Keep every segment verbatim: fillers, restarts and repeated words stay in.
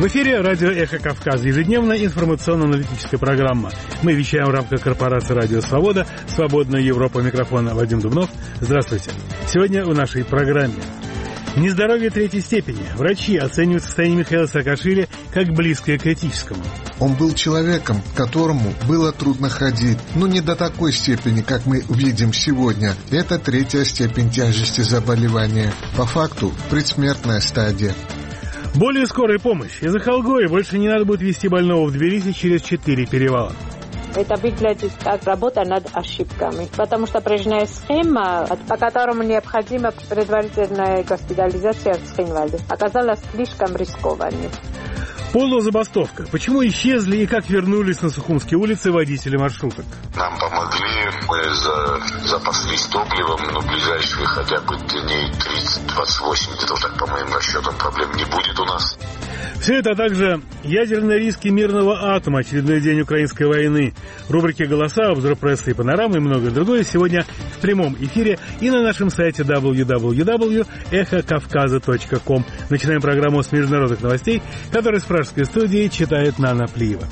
В эфире радио «Эхо Кавказа», ежедневная информационно-аналитическая программа. Мы вещаем в рамках корпорации «Радио Свобода», «Свободная Европа», микрофона Вадим Дубнов. Здравствуйте. Сегодня в нашей программе. Нездоровье третьей степени. Врачи оценивают состояние Михаила Саакашвили как близкое к критическому. Он был человеком, которому было трудно ходить, но не до такой степени, как мы видим сегодня. Это третья степень тяжести заболевания. По факту предсмертная стадия. Более скорая помощь. Из Ахалгоя больше не надо будет везти больного в Тбилиси через четыре перевала. Это выглядит как работа над ошибками, потому что прежняя схема, по которому необходима предварительная госпитализация в Цхинвале, оказалась слишком рискованной. Полузабастовка. Почему исчезли и как вернулись на Сухумские улицы водители маршруток? Нам помогли, мы за, запаслись топливом, но ближайшие хотя бы дней тридцать-двадцать восемь, где-то так, по моим расчетам, проблем не будет у нас. Все это, а также ядерные риски мирного атома, очередной день украинской войны, рубрики «Голоса», обзор прессы и панорамы и многое другое сегодня в прямом эфире и на нашем сайте дабл ю дабл ю дабл ю точка эхо кавказа точка ком. Начинаем программу с международных новостей, которую с пражской студии читает Нана Плиева.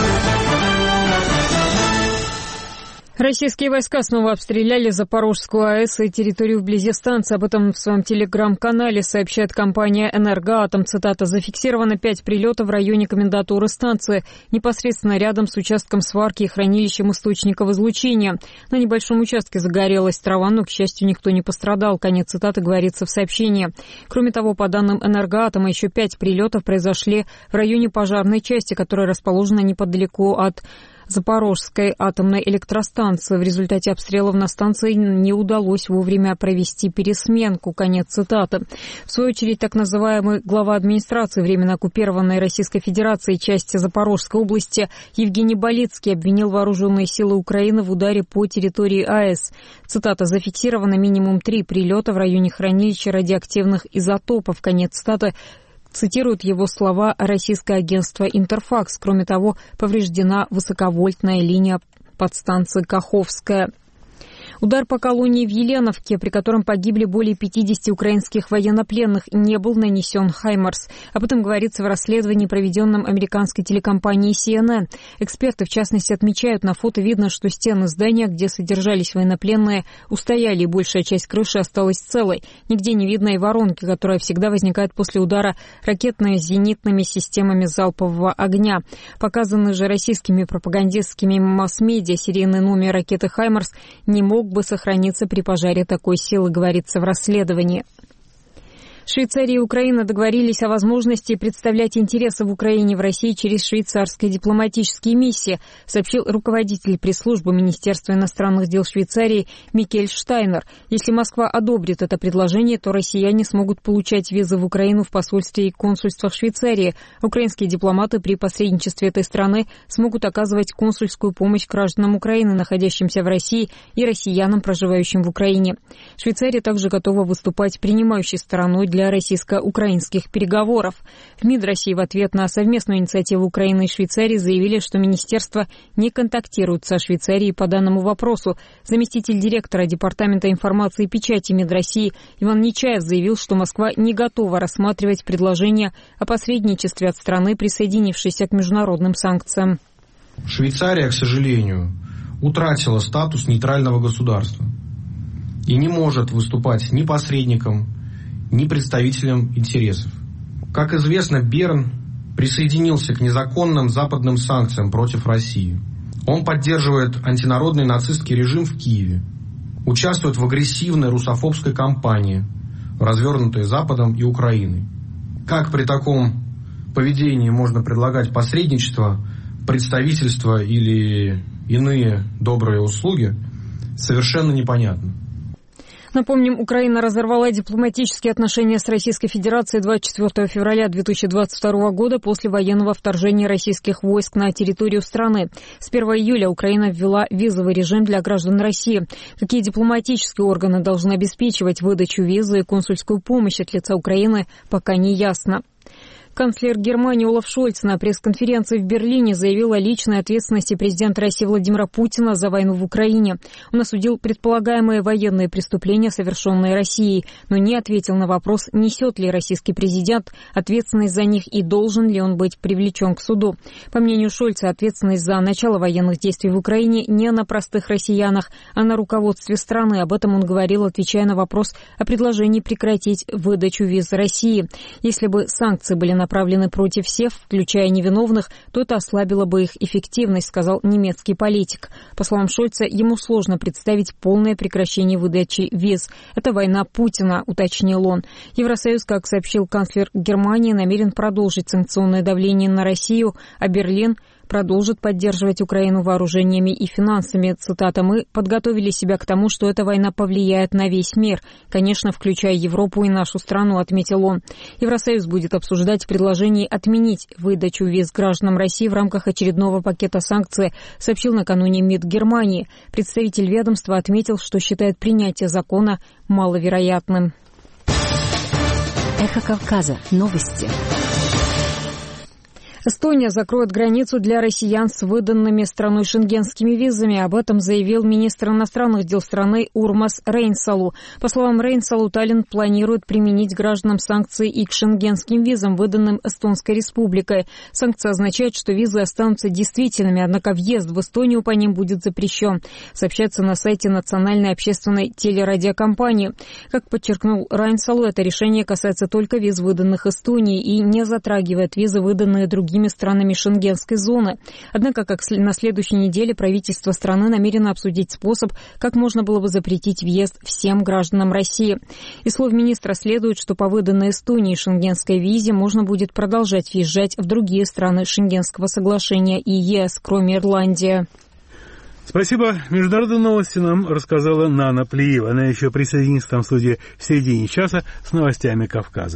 Российские войска снова обстреляли Запорожскую АЭС и территорию вблизи станции. Об этом в своем телеграм-канале сообщает компания «Энергоатом». Цитата: «Зафиксировано пять прилетов в районе комендатуры станции, непосредственно рядом с участком сварки и хранилищем источников излучения. На небольшом участке загорелась трава, но, к счастью, никто не пострадал». Конец цитаты говорится в сообщении. Кроме того, по данным «Энергоатома», еще пять прилетов произошли в районе пожарной части, которая расположена неподалеку от Запорожской атомной электростанции. В результате обстрелов на станции не удалось вовремя провести пересменку. Конец цитаты. В свою очередь, так называемый глава администрации временно оккупированной Российской Федерации части Запорожской области Евгений Болицкий обвинил вооруженные силы Украины в ударе по территории АЭС. Цитата: «Зафиксировано минимум три прилета в районе хранилища радиоактивных изотопов». Конец цитаты. Цитирует его слова российское агентство «Интерфакс». Кроме того, повреждена высоковольтная линия подстанции Каховская. Удар по колонии в Еленовке, при котором погибли более пятидесяти украинских военнопленных, не был нанесен «Хаймарс». Об этом говорится в расследовании, проведенном американской телекомпанией си эн эн. Эксперты, в частности, отмечают, на фото видно, что стены здания, где содержались военнопленные, устояли, и большая часть крыши осталась целой. Нигде не видно и воронки, которая всегда возникает после удара ракетно-зенитными системами залпового огня. Показанный же российскими пропагандистскими масс-медиа серийный номер ракеты «Хаймарс» не мог бы сохраниться при пожаре такой силы, говорится в расследовании. Швейцария и Украина договорились о возможности представлять интересы в Украине в России через швейцарские дипломатические миссии, сообщил руководитель пресс-службы Министерства иностранных дел Швейцарии Микель Штайнер. Если Москва одобрит это предложение, то россияне смогут получать визы в Украину в посольстве и консульствах Швейцарии. Украинские дипломаты при посредничестве этой страны смогут оказывать консульскую помощь гражданам Украины, находящимся в России, и россиянам, проживающим в Украине. Швейцария также готова выступать принимающей стороной для российско-украинских переговоров. В МИД России в ответ на совместную инициативу Украины и Швейцарии заявили, что министерство не контактирует со Швейцарией по данному вопросу. Заместитель директора Департамента информации и печати МИД России Иван Нечаев заявил, что Москва не готова рассматривать предложение о посредничестве от страны, присоединившейся к международным санкциям. Швейцария, к сожалению, утратила статус нейтрального государства и не может выступать ни посредником, ни представителям интересов. Как известно, Берн присоединился к незаконным западным санкциям против России. Он поддерживает антинародный нацистский режим в Киеве, участвует в агрессивной русофобской кампании, развернутой Западом и Украиной. Как при таком поведении можно предлагать посредничество, представительство или иные добрые услуги, совершенно непонятно. Напомним, Украина разорвала дипломатические отношения с Российской Федерацией двадцать четвёртого февраля две тысячи двадцать второго года после военного вторжения российских войск на территорию страны. С первого июля Украина ввела визовый режим для граждан России. Какие дипломатические органы должны обеспечивать выдачу визы и консульскую помощь от лица Украины, пока не ясно. Канцлер Германии Олаф Шольц на пресс-конференции в Берлине заявил о личной ответственности президента России Владимира Путина за войну в Украине. Он осудил предполагаемые военные преступления, совершенные Россией, но не ответил на вопрос, несет ли российский президент ответственность за них и должен ли он быть привлечен к суду. По мнению Шольца, ответственность за начало военных действий в Украине не на простых россиянах, а на руководстве страны. Об этом он говорил, отвечая на вопрос о предложении прекратить выдачу виз России. Если бы санкции были направлены против всех, включая невиновных, то это ослабило бы их эффективность, сказал немецкий политик. По словам Шольца, ему сложно представить полное прекращение выдачи виз. Это война Путина, уточнил он. Евросоюз, как сообщил канцлер Германии, намерен продолжить санкционное давление на Россию, а Берлин продолжит поддерживать Украину вооружениями и финансами. Цитата: «Мы подготовили себя к тому, что эта война повлияет на весь мир, конечно, включая Европу и нашу страну», отметил он. Евросоюз будет обсуждать предложение отменить выдачу виз гражданам России в рамках очередного пакета санкций, сообщил накануне МИД Германии. Представитель ведомства отметил, что считает принятие закона маловероятным. Эхо Кавказа. Новости. Эстония закроет границу для россиян с выданными страной шенгенскими визами. Об этом заявил министр иностранных дел страны Урмас Рейнсалу. По словам Рейнсалу, Таллин планирует применить гражданам санкции и к шенгенским визам, выданным Эстонской республикой. Санкция означает, что визы останутся действительными, однако въезд в Эстонию по ним будет запрещен. Сообщается на сайте Национальной общественной телерадиокомпании. Как подчеркнул Рейнсалу, это решение касается только виз, выданных Эстонии, и не затрагивает визы, выданные другими странами шенгенской зоны. Однако, как на следующей неделе правительство страны намерено обсудить способ, как можно было бы запретить въезд всем гражданам России. Из слов министра следует, что по выданной Эстонии шенгенской визе можно будет продолжать въезжать в другие страны Шенгенского соглашения и ЕС, кроме Ирландии. Спасибо. Международные новости нам рассказала Нана Плиева. Она еще присоединится там в студии в середине часа с новостями Кавказа.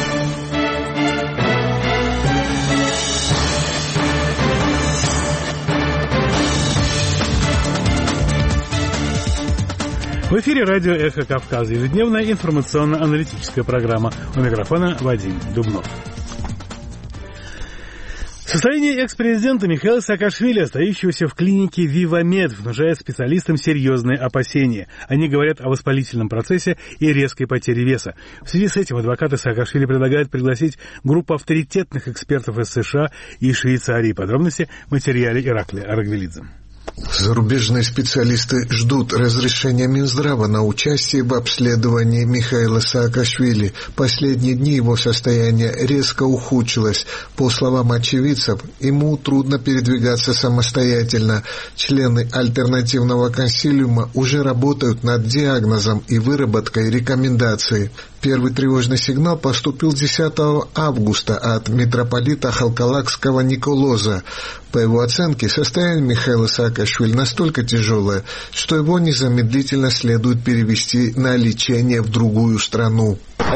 В эфире радио «Эхо Кавказа», ежедневная информационно-аналитическая программа. У микрофона Вадим Дубнов. Состояние экс-президента Михаила Саакашвили, остающегося в клинике «Вивамед», внушает специалистам серьезные опасения. Они говорят о воспалительном процессе и резкой потере веса. В связи с этим адвокаты Саакашвили предлагают пригласить группу авторитетных экспертов из США и Швейцарии. Подробности в материале Иракли Арагвелидзе. Зарубежные специалисты ждут разрешения Минздрава на участие в обследовании Михаила Саакашвили. Последние дни его состояние резко ухудшилось. По словам очевидцев, ему трудно передвигаться самостоятельно. Члены альтернативного консилиума уже работают над диагнозом и выработкой рекомендаций. Первый тревожный сигнал поступил десятого августа от митрополита Халкалакского Николоза. По его оценке, состояние Михаила Саакашвили настолько тяжелое, что его незамедлительно следует перевести на лечение в другую страну.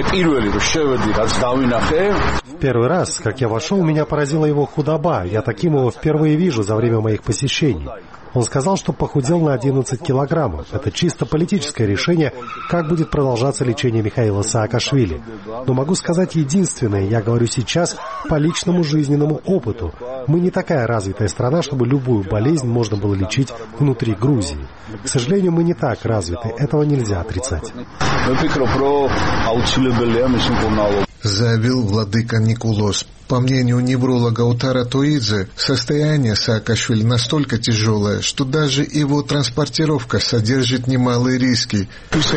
В первый раз, как я вошел, меня поразила его худоба. Я таким его впервые вижу за время моих посещений. Он сказал, что похудел на одиннадцать килограммов. Это чисто политическое решение, как будет продолжаться лечение Михаила Саакашвили. Но могу сказать единственное, я говорю сейчас по личному жизненному опыту. Мы не такая развитая страна, чтобы любую болезнь можно было лечить внутри Грузии. К сожалению, мы не так развиты, этого нельзя отрицать. Заявил владыка Никулос. По мнению невролога Утара Туидзе, состояние Саакашвили настолько тяжелое, что даже его транспортировка содержит немалые риски.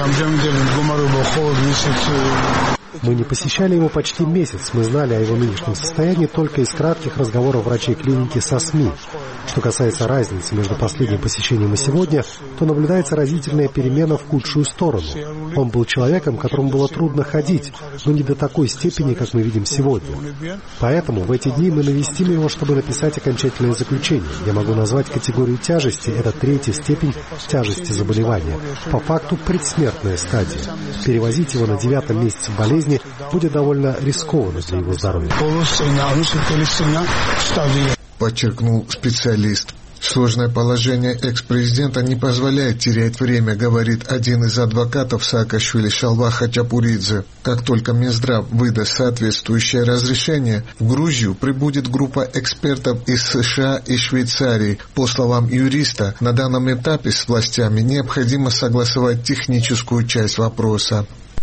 Мы не посещали его почти месяц. Мы знали о его нынешнем состоянии только из кратких разговоров врачей клиники со СМИ. Что касается разницы между последним посещением и сегодня, то наблюдается разительная перемена в худшую сторону. Он был человеком, которому было трудно ходить, но не до такой степени, как мы видим сегодня. Поэтому в эти дни мы навестим его, чтобы написать окончательное заключение. Я могу назвать категорию тяжести, это третья степень тяжести заболевания. По факту предсмертная стадия. Перевозить его на девятом месяце болезни будет довольно рискованно для его здоровья. Подчеркнул специалист. Сложное положение экс-президента не позволяет терять время, говорит один из адвокатов Саакашвили Шалва Хачапуридзе. Как только Минздрав выдаст соответствующее разрешение, в Грузию прибудет группа экспертов из США и Швейцарии. По словам юриста, на данном этапе с властями необходимо согласовать техническую часть вопроса.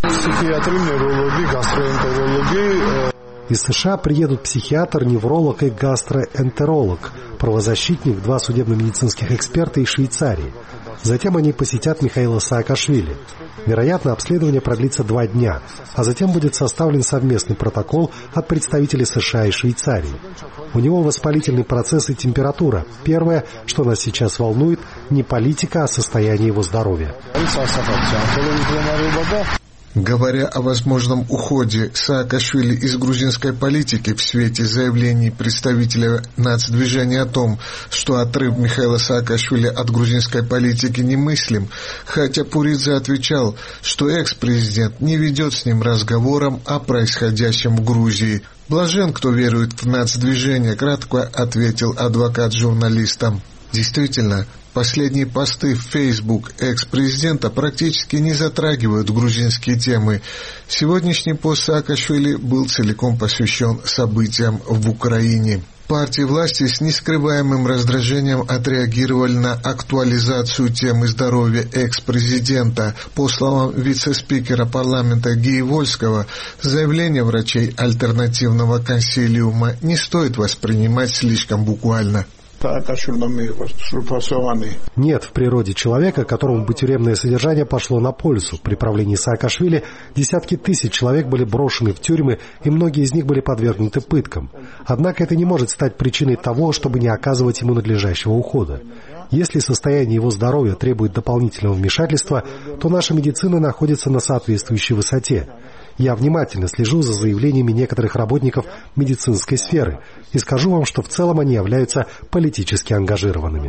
Из США приедут психиатр, невролог и гастроэнтеролог, правозащитник, два судебно-медицинских эксперта из Швейцарии. Затем они посетят Михаила Саакашвили. Вероятно, обследование продлится два дня, а затем будет составлен совместный протокол от представителей США и Швейцарии. У него воспалительный процесс и температура. Первое, что нас сейчас волнует, не политика, а состояние его здоровья. Говоря о возможном уходе Саакашвили из грузинской политики в свете заявлений представителя нацдвижения о том, что отрыв Михаила Саакашвили от грузинской политики немыслим, Хачапуридзе отвечал, что экс-президент не ведет с ним разговором о происходящем в Грузии. «Блажен, кто верует в нацдвижение», — кратко ответил адвокат журналистам. Действительно, последние посты в Facebook экс-президента практически не затрагивают грузинские темы. Сегодняшний пост Саакашвили был целиком посвящен событиям в Украине. Партии власти с нескрываемым раздражением отреагировали на актуализацию темы здоровья экс-президента. По словам вице-спикера парламента Гии Вольского, заявление врачей альтернативного консилиума не стоит воспринимать слишком буквально. Нет в природе человека, которому бы тюремное содержание пошло на пользу. При правлении Саакашвили десятки тысяч человек были брошены в тюрьмы, и многие из них были подвергнуты пыткам. Однако это не может стать причиной того, чтобы не оказывать ему надлежащего ухода. Если состояние его здоровья требует дополнительного вмешательства, то наша медицина находится на соответствующей высоте. Я внимательно слежу за заявлениями некоторых работников медицинской сферы и скажу вам, что в целом они являются политически ангажированными.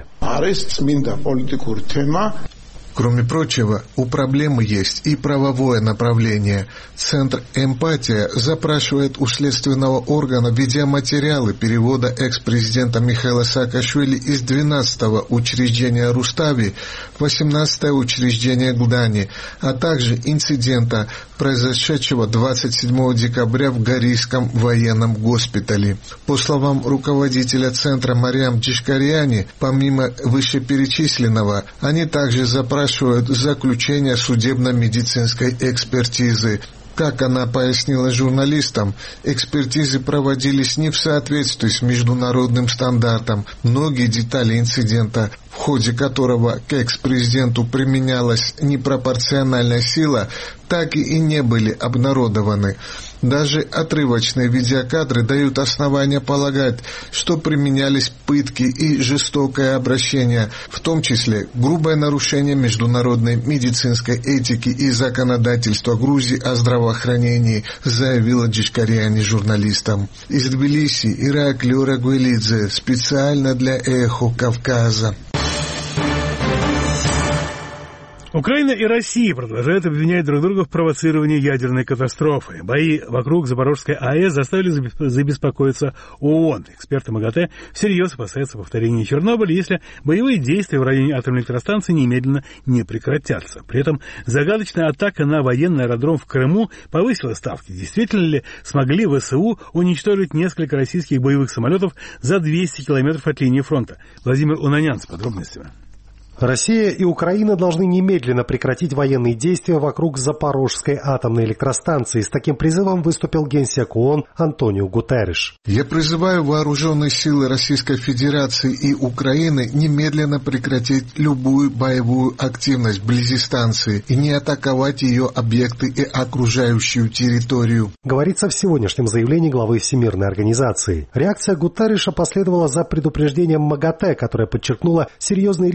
Кроме прочего, у проблемы есть и правовое направление. Центр «Эмпатия» запрашивает у следственного органа видеоматериалы перевода экс-президента Михаила Саакашвили из двенадцатого учреждения Рустави в восемнадцатое учреждение Гдани, а также инцидента, произошедшего двадцать седьмого декабря в Горийском военном госпитале. По словам руководителя центра Мариам Джишкариани, помимо вышеперечисленного, они также запрашивают заключение судебно-медицинской экспертизы. Как она пояснила журналистам, экспертизы проводились не в соответствии с международным стандартом. Многие детали инцидента, в ходе которого к экс-президенту применялась непропорциональная сила, так и не были обнародованы. Даже отрывочные видеокадры дают основания полагать, что применялись пытки и жестокое обращение, в том числе грубое нарушение международной медицинской этики и законодательства Грузии о здравоохранении, заявила Джишкариани журналистам. Из Тбилиси Ираклий Орагвелидзе, специально для «Эхо Кавказа». Украина и Россия продолжают обвинять друг друга в провоцировании ядерной катастрофы. Бои вокруг Запорожской АЭС заставили забеспокоиться ООН. Эксперты МАГАТЭ всерьез опасаются повторения Чернобыля, если боевые действия в районе атомной электростанции немедленно не прекратятся. При этом загадочная атака на военный аэродром в Крыму повысила ставки. Действительно ли смогли ВСУ уничтожить несколько российских боевых самолетов за двести километров от линии фронта? Владимир Унанян с подробностями. Россия и Украина должны немедленно прекратить военные действия вокруг Запорожской атомной электростанции. С таким призывом выступил генсек ООН Антонио Гутерриш. «Я призываю вооруженные силы Российской Федерации и Украины немедленно прекратить любую боевую активность вблизи станции и не атаковать ее объекты и окружающую территорию», говорится в сегодняшнем заявлении главы Всемирной организации. Реакция Гутерриша последовала за предупреждением МАГАТЭ, которое подчеркнуло серьезные риски глобального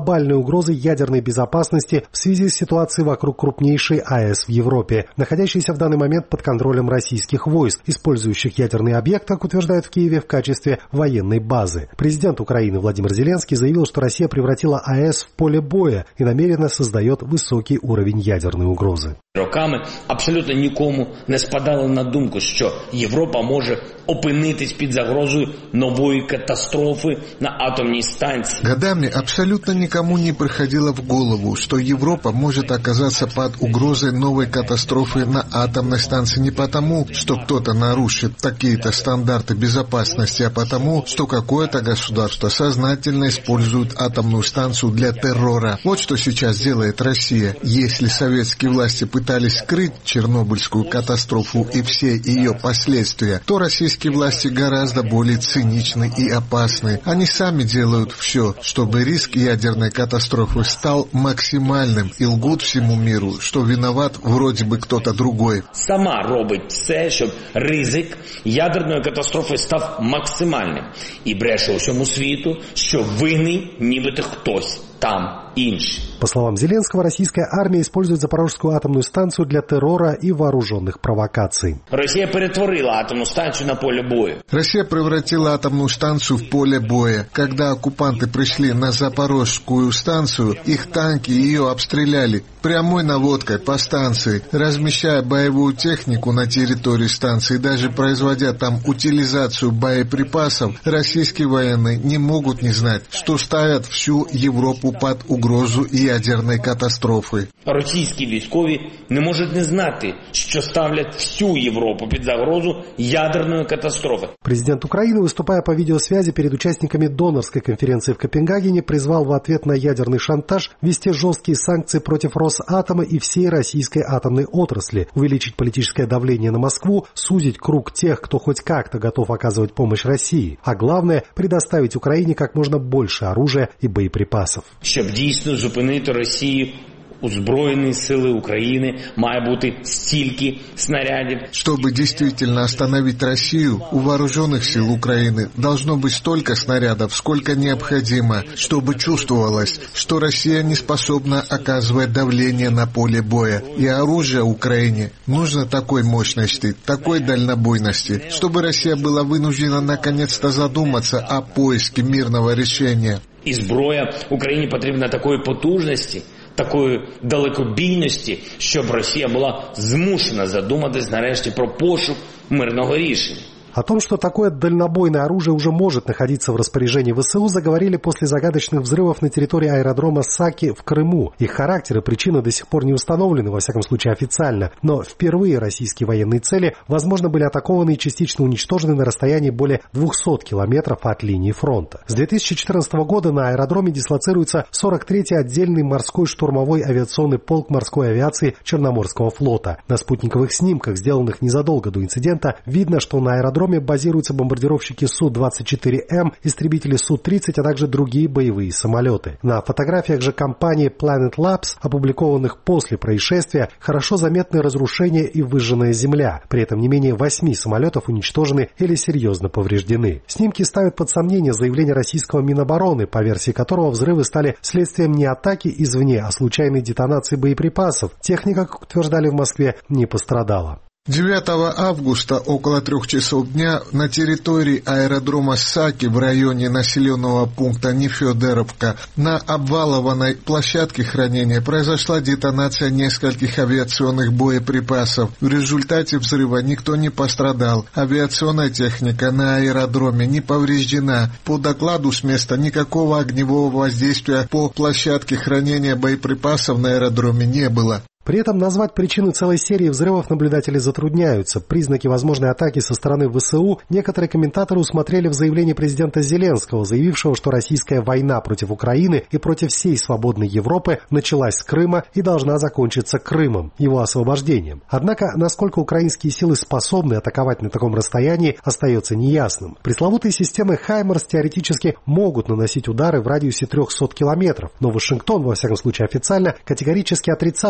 глобальной угрозы ядерной безопасности в связи с ситуацией вокруг крупнейшей АЭС в Европе, находящейся в данный момент под контролем российских войск, использующих ядерный объект, как утверждают в Киеве, в качестве военной базы. Президент Украины Владимир Зеленский заявил, что Россия превратила АЭС в поле боя и намеренно создает високий уровень ядерной угрози. Роками абсолютно нікому не спадало на думку, що Європа може опинитись під загрозою нової катастрофи на атомній станции. Годами абсолютно никому не приходило в голову, что Европа может оказаться под угрозой новой катастрофы на атомной станции не потому, что кто-то нарушит какие-то стандарты безопасности, а потому, что какое-то государство сознательно использует атомную станцию для террора. Вот что сейчас делает Россия. Если советские власти пытались скрыть Чернобыльскую катастрофу и все ее последствия, то российские власти гораздо более циничны и опасны. Они сами делают все, чтобы риск ядерной катастрофы стал максимальным и лгут всему миру, что виноват вроде бы кто-то другой. Сама робить все, щоб ризик ядерної катастрофи став максимальним. І бреше усьому світу, що винний нібито хтось там інший. По словам Зеленского, российская армия использует Запорожскую атомную станцию для террора и вооруженных провокаций. Россия перетворила атомную станцию на поле боя. Россия превратила атомную станцию в поле боя. Когда оккупанты пришли на Запорожскую станцию, их танки ее обстреляли прямой наводкой по станции, размещая боевую технику на территории станции, даже производя там утилизацию боеприпасов. Российские военные не могут не знать, что ставят всю Европу под угрозу ядерної катастрофи. Російські військові не можуть не знати, що ставлять всю Європу під загрозу ядерної катастрофи. Президент Украины, выступая по видеосвязи перед участниками донорской конференции в Копенгагене, призвал в ответ на ядерный шантаж ввести жесткие санкции против Росатома и всей российской атомной отрасли, увеличить политическое давление на Москву, сузить круг тех, кто хоть как-то готов оказывать помощь России, а главное – предоставить Украине как можно больше оружия и боеприпасов. Щоб дійсно зупинити Росію, у Збройні сили України має бути стільки снарядів. Чтобы действительно остановить Россию, у вооруженных сил Украины должно быть столько снарядов, сколько необходимо, чтобы чувствовалось, что Россия не способна оказывать давление на поле боя. И оружие Украине нужно такой мощности, такой дальнобойности, чтобы Россия была вынуждена наконец-то задуматься о поиске мирного решения. І зброя Україні потрібна такої потужності, такої далекобійності, щоб Росія була змушена задуматись нарешті про пошук мирного рішення. О том, что такое дальнобойное оружие уже может находиться в распоряжении ВСУ, заговорили после загадочных взрывов на территории аэродрома Саки в Крыму. Их характер и причины до сих пор не установлены, во всяком случае официально, но впервые российские военные цели, возможно, были атакованы и частично уничтожены на расстоянии более двухсот километров от линии фронта. С две тысячи четырнадцатого года на аэродроме дислоцируется сорок третий отдельный морской штурмовой авиационный полк морской авиации Черноморского флота. На спутниковых снимках, сделанных незадолго до инцидента, видно, что на аэродроме базируются бомбардировщики Су двадцать четыре М, истребители Су тридцать, а также другие боевые самолеты. На фотографиях же компании Planet Labs, опубликованных после происшествия, хорошо заметны разрушения и выжженная земля. При этом не менее восьми самолетов уничтожены или серьезно повреждены. Снимки ставят под сомнение заявление российского Минобороны, по версии которого взрывы стали следствием не атаки извне, а случайной детонации боеприпасов. Техника, как утверждали в Москве, не пострадала. девятого августа около трех часов дня на территории аэродрома Саки в районе населенного пункта Нефедеровка на обвалованной площадке хранения произошла детонация нескольких авиационных боеприпасов. В результате взрыва никто не пострадал. Авиационная техника на аэродроме не повреждена. По докладу с места никакого огневого воздействия по площадке хранения боеприпасов на аэродроме не было. При этом назвать причину целой серии взрывов наблюдатели затрудняются. Признаки возможной атаки со стороны ВСУ некоторые комментаторы усмотрели в заявлении президента Зеленского, заявившего, что российская война против Украины и против всей свободной Европы началась с Крыма и должна закончиться Крымом, его освобождением. Однако, насколько украинские силы способны атаковать на таком расстоянии, остается неясным. Пресловутые системы «Хаймерс» теоретически могут наносить удары в радиусе трехсот километров, но Вашингтон, во всяком случае официально, категорически отрицал поставку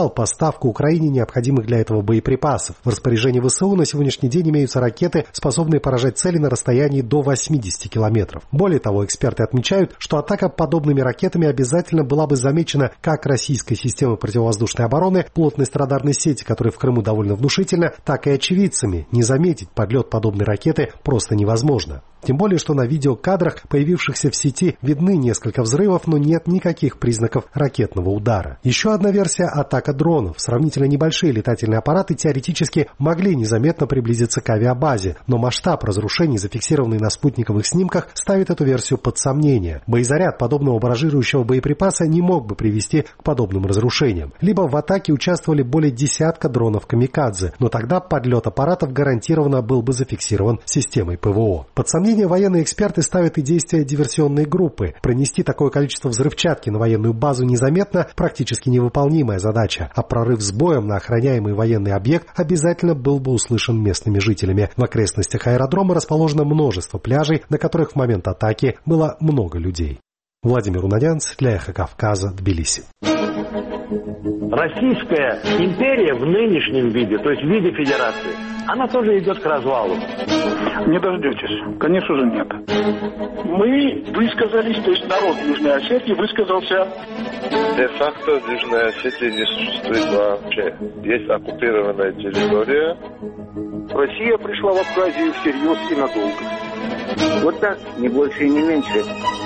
поставку Украине необходимых для этого боеприпасов. В распоряжении ВСУ на сегодняшний день имеются ракеты, способные поражать цели на расстоянии до восьмидесяти километров. Более того, эксперты отмечают, что атака подобными ракетами обязательно была бы замечена как российской системой противовоздушной обороны, плотность радарной сети, которая в Крыму довольно внушительна, так и очевидцами. Не заметить подлет подобной ракеты просто невозможно. Тем более, что на видеокадрах, появившихся в сети, видны несколько взрывов, но нет никаких признаков ракетного удара. Еще одна версия – атака дронов. Сравнительно небольшие летательные аппараты теоретически могли незаметно приблизиться к авиабазе, но масштаб разрушений, зафиксированный на спутниковых снимках, ставит эту версию под сомнение. Боезаряд подобного баражирующего боеприпаса не мог бы привести к подобным разрушениям. Либо в атаке участвовали более десятка дронов «Камикадзе», но тогда подлет аппаратов гарантированно был бы зафиксирован системой ПВО. Под сомнение военные эксперты ставят и действия диверсионной группы. Пронести такое количество взрывчатки на военную базу незаметно – практически невыполнимая задача, а прорыв с боем на охраняемый военный объект обязательно был бы услышан местными жителями. В окрестностях аэродрома расположено множество пляжей, на которых в момент атаки было много людей. Владимир Унадянц для «Эхо Кавказа», Тбилиси. Российская империя в нынешнем виде, то есть в виде федерации, она тоже идет к развалу. Не дождетесь. Конечно же нет. Мы высказались, то есть народ Южной Осетии высказался. Де-факто в Южной Осетии не существует вообще. Есть оккупированная территория. Россия пришла в Абхазию всерьез и надолго. Вот так, не больше и не меньше.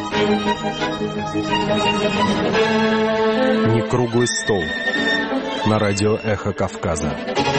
Не круглый стол. На радио «Эхо Кавказа».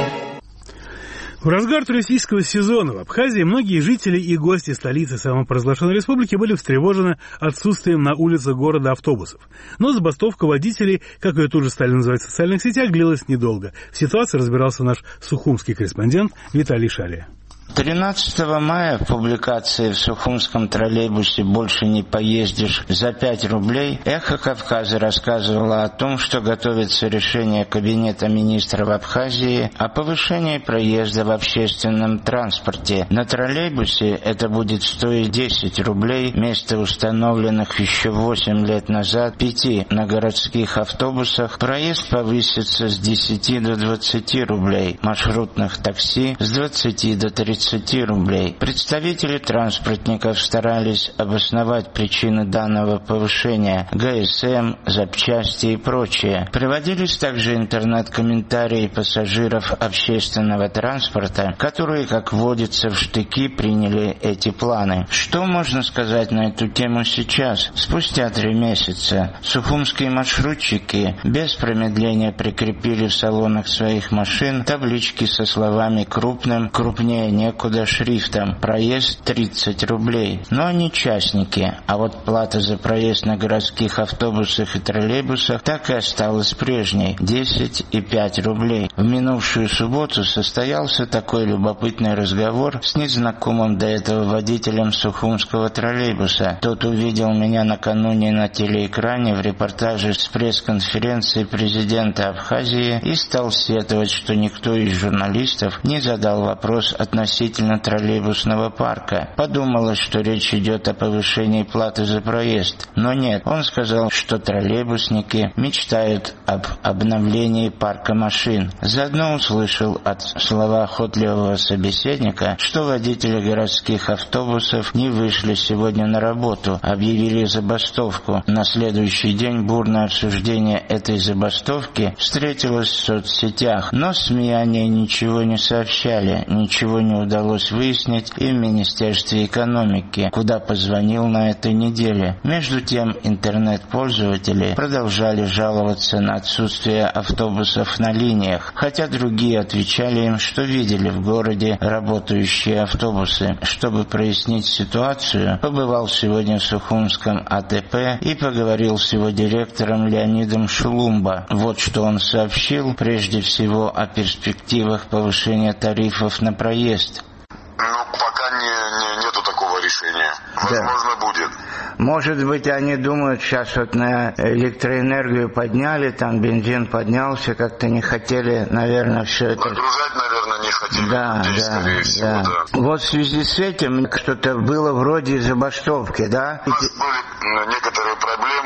В разгар туристического сезона в Абхазии многие жители и гости столицы самопровозглашенной республики были встревожены отсутствием на улицах города автобусов. Но забастовка водителей, как ее тут же стали называть в социальных сетях, длилась недолго. В ситуации разбирался наш сухумский корреспондент Виталий Шалия. тринадцатого мая в публикации в сухумском троллейбусе «Больше не поездишь» за пять рублей «Эхо Кавказа» рассказывало о том, что готовится решение Кабинета министров Абхазии о повышении проезда в общественном транспорте. На троллейбусе это будет стоить десять рублей вместо установленных еще восемь лет назад пяти. На городских автобусах проезд повысится с десяти до двадцати рублей, маршрутных такси с двадцати до тридцати рублей. Представители транспортников старались обосновать причины данного повышения: ГСМ, запчасти и прочее. Приводились также интернет-комментарии пассажиров общественного транспорта, которые, как водится, в штыки приняли эти планы. Что можно сказать на эту тему сейчас? Спустя три месяца сухумские маршрутчики без промедления прикрепили в салонах своих машин таблички со словами крупным, крупнее некуда шрифтом: проезд тридцать рублей. Но они частники, а вот плата за проезд на городских автобусах и троллейбусах так и осталась прежней — десять и пять рублей. В минувшую субботу состоялся такой любопытный разговор с незнакомым до этого водителем сухумского троллейбуса. Тот увидел меня накануне на телеэкране в репортаже с пресс-конференции президента Абхазии и стал сетовать, что никто из журналистов не задал вопрос относительно троллейбусного парка. Подумалось, что речь идет о повышении платы за проезд. Но нет, он сказал, что троллейбусники мечтают об обновлении парка машин. Заодно услышал от слова охотливого собеседника, что водители городских автобусов не вышли сегодня на работу, объявили забастовку. На следующий день бурное обсуждение этой забастовки встретилось в соцсетях, но СМИ о ней ничего не сообщали, ничего не удалось выяснить и в Министерстве экономики, куда позвонил на этой неделе. Между тем, интернет-пользователи продолжали жаловаться на отсутствие автобусов на линиях, хотя другие отвечали им, что видели в городе работающие автобусы. Чтобы прояснить ситуацию, побывал сегодня в Сухумском АТП и поговорил с его директором Леонидом Шулумбо. Вот что он сообщил прежде всего о перспективах повышения тарифов на проезд. Ну, пока не, не, нету такого решения. Возможно, да. будет. Может быть, они думают, сейчас вот на электроэнергию подняли, там бензин поднялся, как-то не хотели, наверное, все это... Нагружать, наверное, не хотели. Да, людей, да, скорее всего, да. да. Вот в связи с этим что-то было вроде забастовки, да? У нас были некоторые проблемы,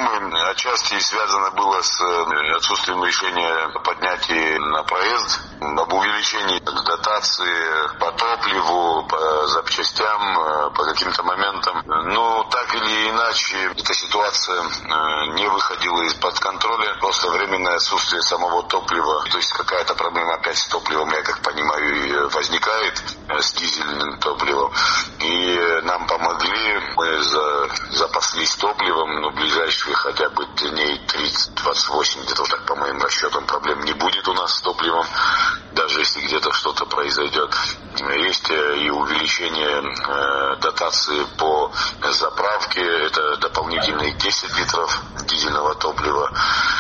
Отчасти связано было с отсутствием решения о поднятии на проезд, об увеличении дотации по топливу, по запчастям, по каким-то моментам. Но так или иначе, эта ситуация не выходила из-под контроля. Просто временное отсутствие самого топлива. То есть какая-то проблема опять с топливом, я как понимаю, возникает с дизельным топливом. И нам помогли, мы за, запаслись топливом, но в ближайшие хотя бы дней тридцать-двадцать восемь, где-то вот так по моим расчетам, проблем не будет у нас с топливом, даже если где-то что-то произойдет. Есть и увеличение э, дотации по заправке, это дополнительные десять литров дизельного топлива.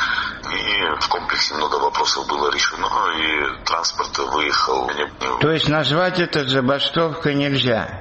И в комплексе много вопросов было решено, и транспорт выехал. То есть назвать это забастовкой нельзя?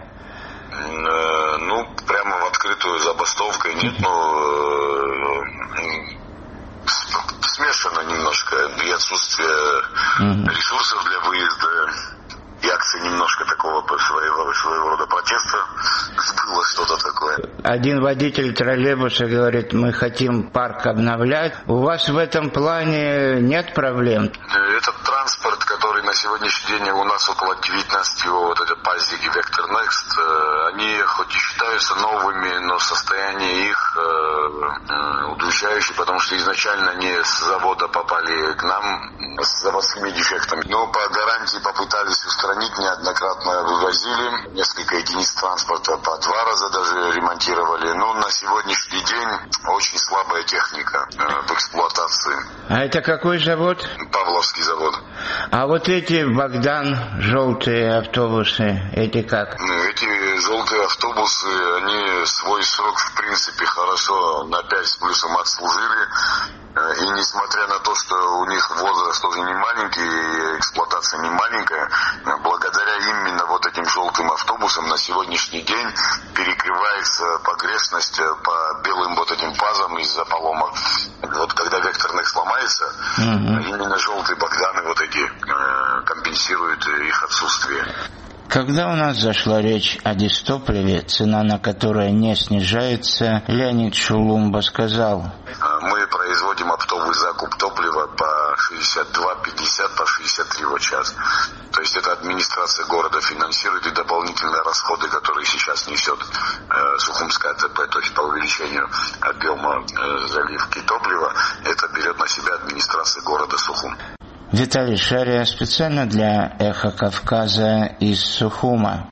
Э, ну, прямо в открытую забастовкой нет, но э, смешано немножко, и отсутствие mm-hmm. ресурсов для выезда, и акция немножко такого своего, своего рода протеста, было что-то такое. Один водитель троллейбуса говорит, мы хотим парк обновлять. У вас в этом плане нет проблем? Этот транспорт, который на сегодняшний день у нас около девятнадцати, вот это пазики Vector Next, они хоть и считаются новыми, но состояние их э, удручающее, потому что изначально они с завода попали к нам с заводскими дефектами. Но по гарантии попытались устранить, неоднократно вывозили, несколько единиц транспорта по два раза даже ремонтировали. Но на сегодняшний день очень слабая техника э, в эксплуатации. А это какой завод? Павловский завод. А вот эти, Богдан, желтые автобусы, эти как? Эти желтые автобусы, они свой срок в принципе хорошо на пять с плюсом отслужили. И несмотря на то, что у них возраст тоже не маленький, и эксплуатация не маленькая, благодаря именно вот этим желтым автобусам на сегодняшний день перекрывается погрешность по белым вот этим пазам из-за поломок. Вот когда Vector Next сломается, mm-hmm. именно желтые Богданы вот эти э, компенсируют их отсутствие. Когда у нас зашла речь о дистопливе, цена на которое не снижается, Леонид Шулумба сказал: мы производим оптовый закуп топлива по шестьдесят два пятьдесят, по шестьдесят три в час. То есть это администрация города финансирует, и дополнительные расходы, которые сейчас несет э, Сухумская АТП, то есть по увеличению объема э, заливки топлива, это берет на себя администрация города Сухум. Виталий Шария специально для «Эхо Кавказа» из Сухума.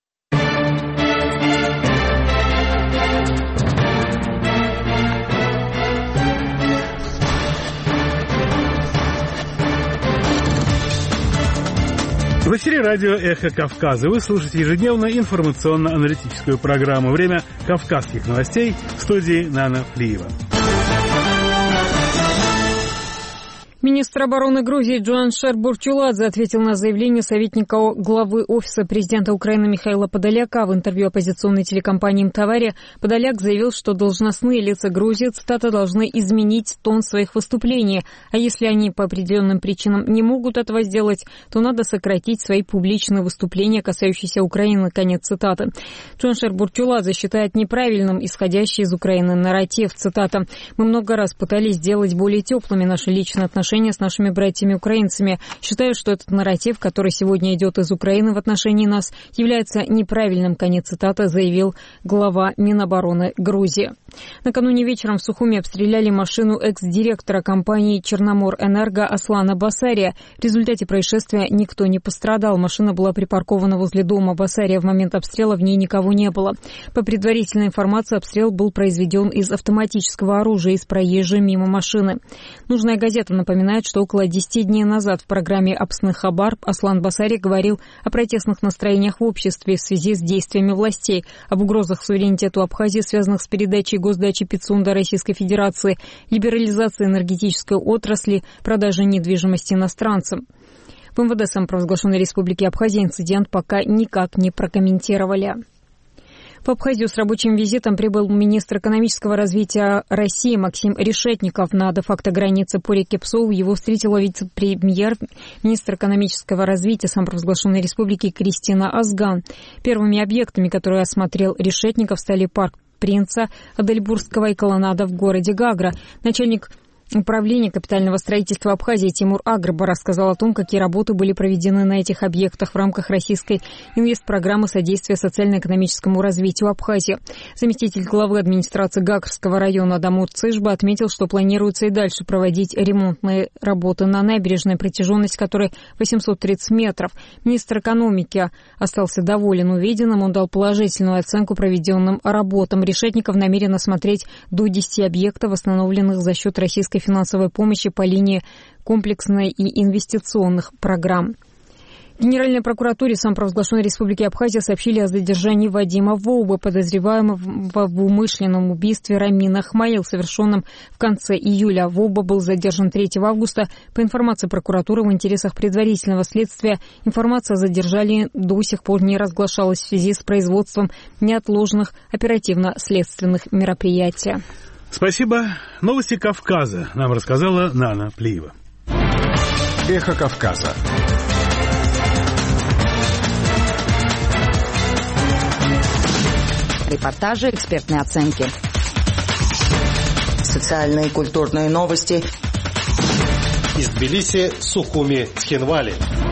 В эфире радио «Эхо Кавказа». Вы слушаете ежедневно информационно-аналитическую программу «Время кавказских новостей» в студии Нана Флиева. Министр обороны Грузии Джуаншер Бурчуладзе ответил на заявление советника главы Офиса президента Украины Михаила Подоляка. В интервью оппозиционной телекомпании «Мтавари» Подоляк заявил, что должностные лица Грузии, цитата, должны изменить тон своих выступлений, а если они по определенным причинам не могут этого сделать, то надо сократить свои публичные выступления, касающиеся Украины, конец цитаты. Джуаншер Бурчуладзе считает неправильным исходящий из Украины нарратив, цитата, «Мы много раз пытались сделать более теплыми наши личные отношения с нашими братьями-украинцами. Считаю, что этот нарратив, который сегодня идет из Украины в отношении нас, является неправильным», конец цитаты, заявил глава Минобороны Грузии. Накануне вечером в Сухуме обстреляли машину экс-директора компании «Черноморэнерго» Аслана Басария. В результате происшествия никто не пострадал. Машина была припаркована возле дома Басария. В момент обстрела в ней никого не было. По предварительной информации, обстрел был произведен из автоматического оружия из проезжей мимо машины. Нужная газета напоминает, что около десяти дней назад в программе «Апсны Хабар» Аслан Басари говорил о протестных настроениях в обществе в связи с действиями властей, об угрозах суверенитету Абхазии, связанных с передачей госдачи Пицунда Российской Федерации, либерализации энергетической отрасли, продаже недвижимости иностранцам. В МВД самопровозглашенной Республики Абхазия инцидент пока никак не прокомментировали. В Абхазию с рабочим визитом прибыл министр экономического развития России Максим Решетников. На де-факто границе по реке Псоу его встретила вице-премьер, министр экономического развития самопровозглашенной республики Кристина Азган. Первыми объектами, которые осмотрел Решетников, стали парк принца Адельбургского и колоннада в городе Гагра. Начальник управления капитального строительства Абхазии Тимур Агрба рассказал о том, какие работы были проведены на этих объектах в рамках российской инвестпрограммы содействия социально-экономическому развитию Абхазии. Заместитель главы администрации Гагрского района Дамур Цыжба отметил, что планируется и дальше проводить ремонтные работы на набережной, протяженность которой восемьсот тридцать метров. Министр экономики остался доволен увиденным, он дал положительную оценку проведенным работам. Решетников намерен осмотреть до десяти объектов, восстановленных за счет российской финансовой помощи по линии комплексной и инвестиционных программ. В Генеральной прокуратуре самопровозглашенной Республики Абхазия сообщили о задержании Вадима Воуба, подозреваемого в умышленном убийстве Рамина Ахмаил, совершенном в конце июля. Воуба был задержан третьего августа. По информации прокуратуры, в интересах предварительного следствия информация о задержании до сих пор не разглашалась в связи с производством неотложных оперативно-следственных мероприятий. Спасибо. Новости Кавказа нам рассказала Нана Плиева. Эхо Кавказа. Репортажи, экспертные оценки. Социальные и культурные новости. Из Тбилиси, Сухуми, Цхинвали.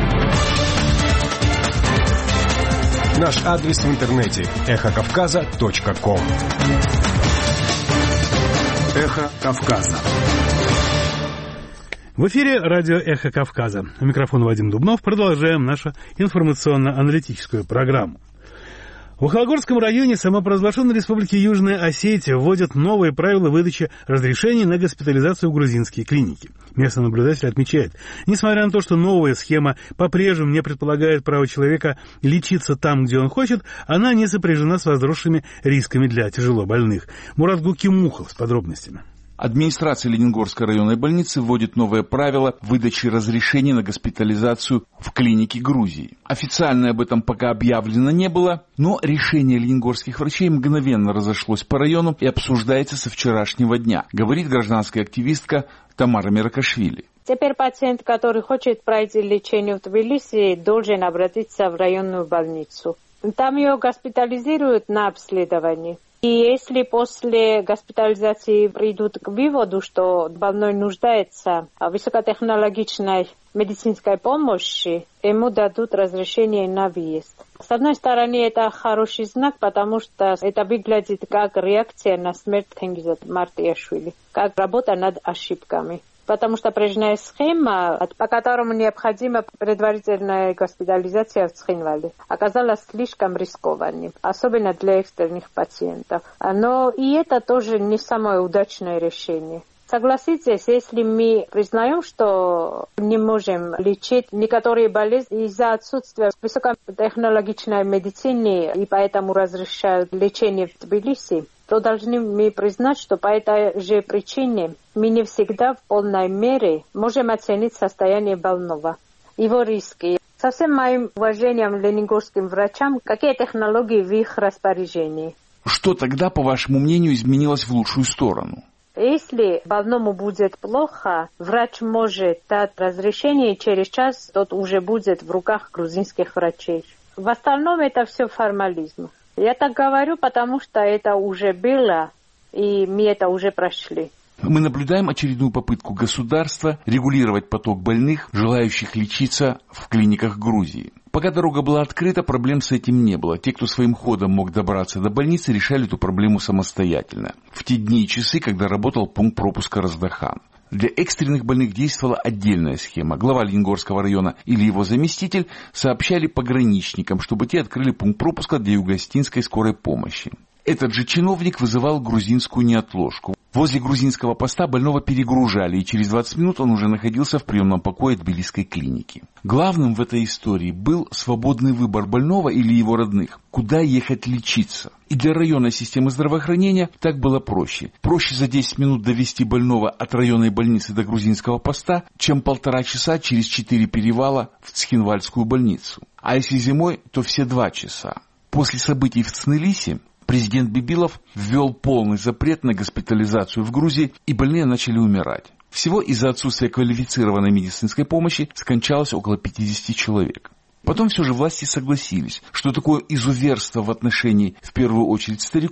Наш адрес в интернете эхо кавказа точка ком. Эхо Кавказа. В эфире радио «Эхо Кавказа». У микрофона Вадим Дубнов. Продолжаем нашу информационно-аналитическую программу. В Ухалгорском районе самопровозглашенной Республики Южная Осетия вводят новые правила выдачи разрешений на госпитализацию в грузинские клиники. Местный наблюдатель отмечает, несмотря на то, что новая схема по-прежнему не предполагает право человека лечиться там, где он хочет, она не сопряжена с возросшими рисками для тяжело больных. Мурат Гукимухов с подробностями. Администрация Ленингорской районной больницы вводит новые правила выдачи разрешений на госпитализацию в клинике Грузии. Официально об этом пока объявлено не было, но решение ленингорских врачей мгновенно разошлось по району и обсуждается со вчерашнего дня, говорит гражданская активистка Тамара Миракашвили. Теперь пациент, который хочет пройти лечение в Тбилиси, должен обратиться в районную больницу. Там ее госпитализируют на обследование. И если после госпитализации придут к выводу, что больной нуждается в высокотехнологичной медицинской помощи, ему дадут разрешение на въезд. С одной стороны, это хороший знак, потому что это выглядит как реакция на смерть Тенгиза Мартияшвили, как работа над ошибками. Потому что прежняя схема, по которому необходима предварительная госпитализация в Цхинвале, оказалась слишком рискованной, особенно для экстренных пациентов. Но и это тоже не самое удачное решение. Согласитесь, если мы признаем, что не можем лечить некоторые болезни из-за отсутствия высокотехнологичной медицины и поэтому разрешают лечение в Тбилиси, то должны мы признать, что по этой же причине мы не всегда в полной мере можем оценить состояние больного, его риски. Со всем моим уважением ленингорским врачам, какие технологии в их распоряжении. Что тогда, по вашему мнению, изменилось в лучшую сторону? Если больному будет плохо, врач может дать разрешение, и через час тот уже будет в руках грузинских врачей. В остальном это все формализм. Я так говорю, потому что это уже было, и мы это уже прошли. Мы наблюдаем очередную попытку государства регулировать поток больных, желающих лечиться в клиниках Грузии. Пока дорога была открыта, проблем с этим не было. Те, кто своим ходом мог добраться до больницы, решали эту проблему самостоятельно. В те дни и часы, когда работал пункт пропуска Раздахан. Для экстренных больных действовала отдельная схема. Глава Ленингорского района или его заместитель сообщали пограничникам, чтобы те открыли пункт пропуска для югостинской скорой помощи. Этот же чиновник вызывал грузинскую неотложку. Возле грузинского поста больного перегружали, и через двадцать минут он уже находился в приемном покое тбилисской клиники. Главным в этой истории был свободный выбор больного или его родных, куда ехать лечиться. И для районной системы здравоохранения так было проще. Проще за десять минут довести больного от районной больницы до грузинского поста, чем полтора часа через четыре перевала в Цхинвальскую больницу. А если зимой, то все два часа. После событий в Цнелисе президент Бибилов ввел полный запрет на госпитализацию в Грузии, и больные начали умирать. Всего из-за отсутствия квалифицированной медицинской помощи скончалось около пятьдесят человек. Потом все же власти согласились, что такое изуверство в отношении, в первую очередь, стариков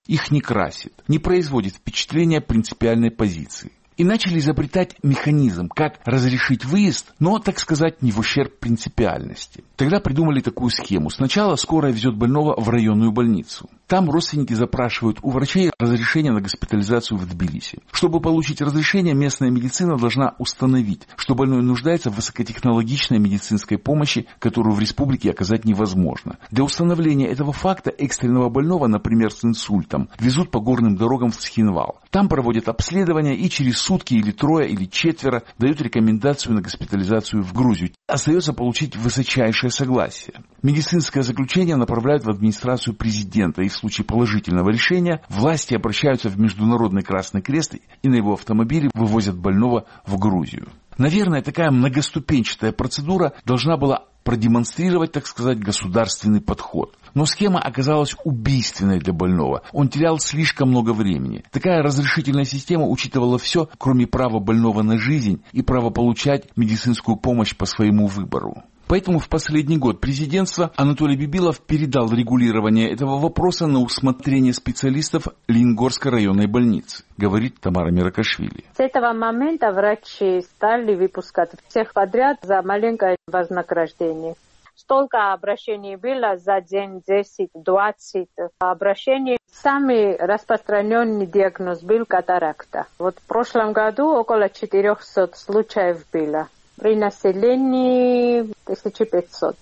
их не красит, не производит впечатления принципиальной позиции. И начали изобретать механизм, как разрешить выезд, но, так сказать, не в ущерб принципиальности. Тогда придумали такую схему. Сначала скорая везет больного в районную больницу. Там родственники запрашивают у врачей разрешение на госпитализацию в Тбилиси. Чтобы получить разрешение, местная медицина должна установить, что больной нуждается в высокотехнологичной медицинской помощи, которую в республике оказать невозможно. Для установления этого факта экстренного больного, например, с инсультом, везут по горным дорогам в Цхинвал. Там проводят обследование и через сутки или трое или четверо дают рекомендацию на госпитализацию в Грузию. Остается получить высочайшее согласие. Медицинское заключение направляют в администрацию президента, и в случае положительного решения власти обращаются в Международный Красный Крест и на его автомобиле вывозят больного в Грузию. Наверное, такая многоступенчатая процедура должна была продемонстрировать, так сказать, государственный подход. Но схема оказалась убийственной для больного. Он терял слишком много времени. Такая разрешительная система учитывала все, кроме права больного на жизнь и права получать медицинскую помощь по своему выбору. Поэтому в последний год президентства Анатолий Бибилов передал регулирование этого вопроса на усмотрение специалистов Ленгорской районной больницы, говорит Тамара Миракашвили. С этого момента врачи стали выпускать всех подряд за маленькое вознаграждение. Столько обращений было за день, десять-двадцать обращений. Самый распространенный диагноз был катаракта. Вот в прошлом году около четыреста случаев было. При населении тысяча пятьсот.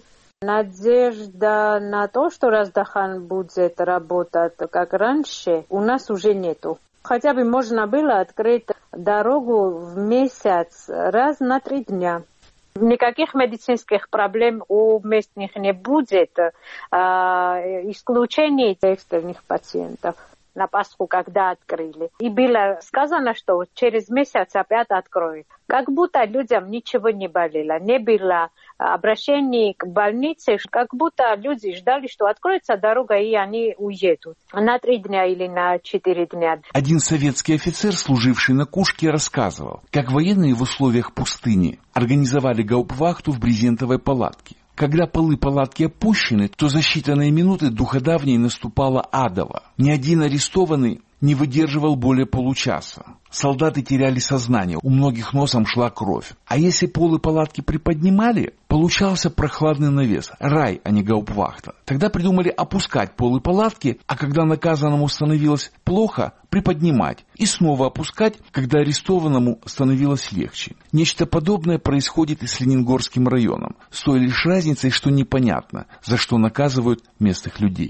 Надежда на то, что Раздахан будет работать как раньше, у нас уже нету. Хотя бы можно было открыть дорогу в месяц раз на три дня. Никаких медицинских проблем у местных не будет, а, исключение экстренных пациентов. На Пасху, когда открыли. И было сказано, что через месяц опять откроют. Как будто людям ничего не болело. Не было обращений к больнице, как будто люди ждали, что откроется дорога, и они уедут. На три дня или на четыре дня. Один советский офицер, служивший на Кушке, рассказывал, как военные в условиях пустыни организовали гауптвахту в брезентовой палатке. Когда полы палатки опущены, то за считанные минуты духодавней наступала адово. Ни один арестованный не выдерживал более получаса. Солдаты теряли сознание, у многих носом шла кровь. А если полы палатки приподнимали, получался прохладный навес, рай, а не гауптвахта. Тогда придумали опускать полы палатки, а когда наказанному становилось плохо, приподнимать. И снова опускать, когда арестованному становилось легче. Нечто подобное происходит и с Ленгорским районом. С той лишь разницей, что непонятно, за что наказывают местных людей.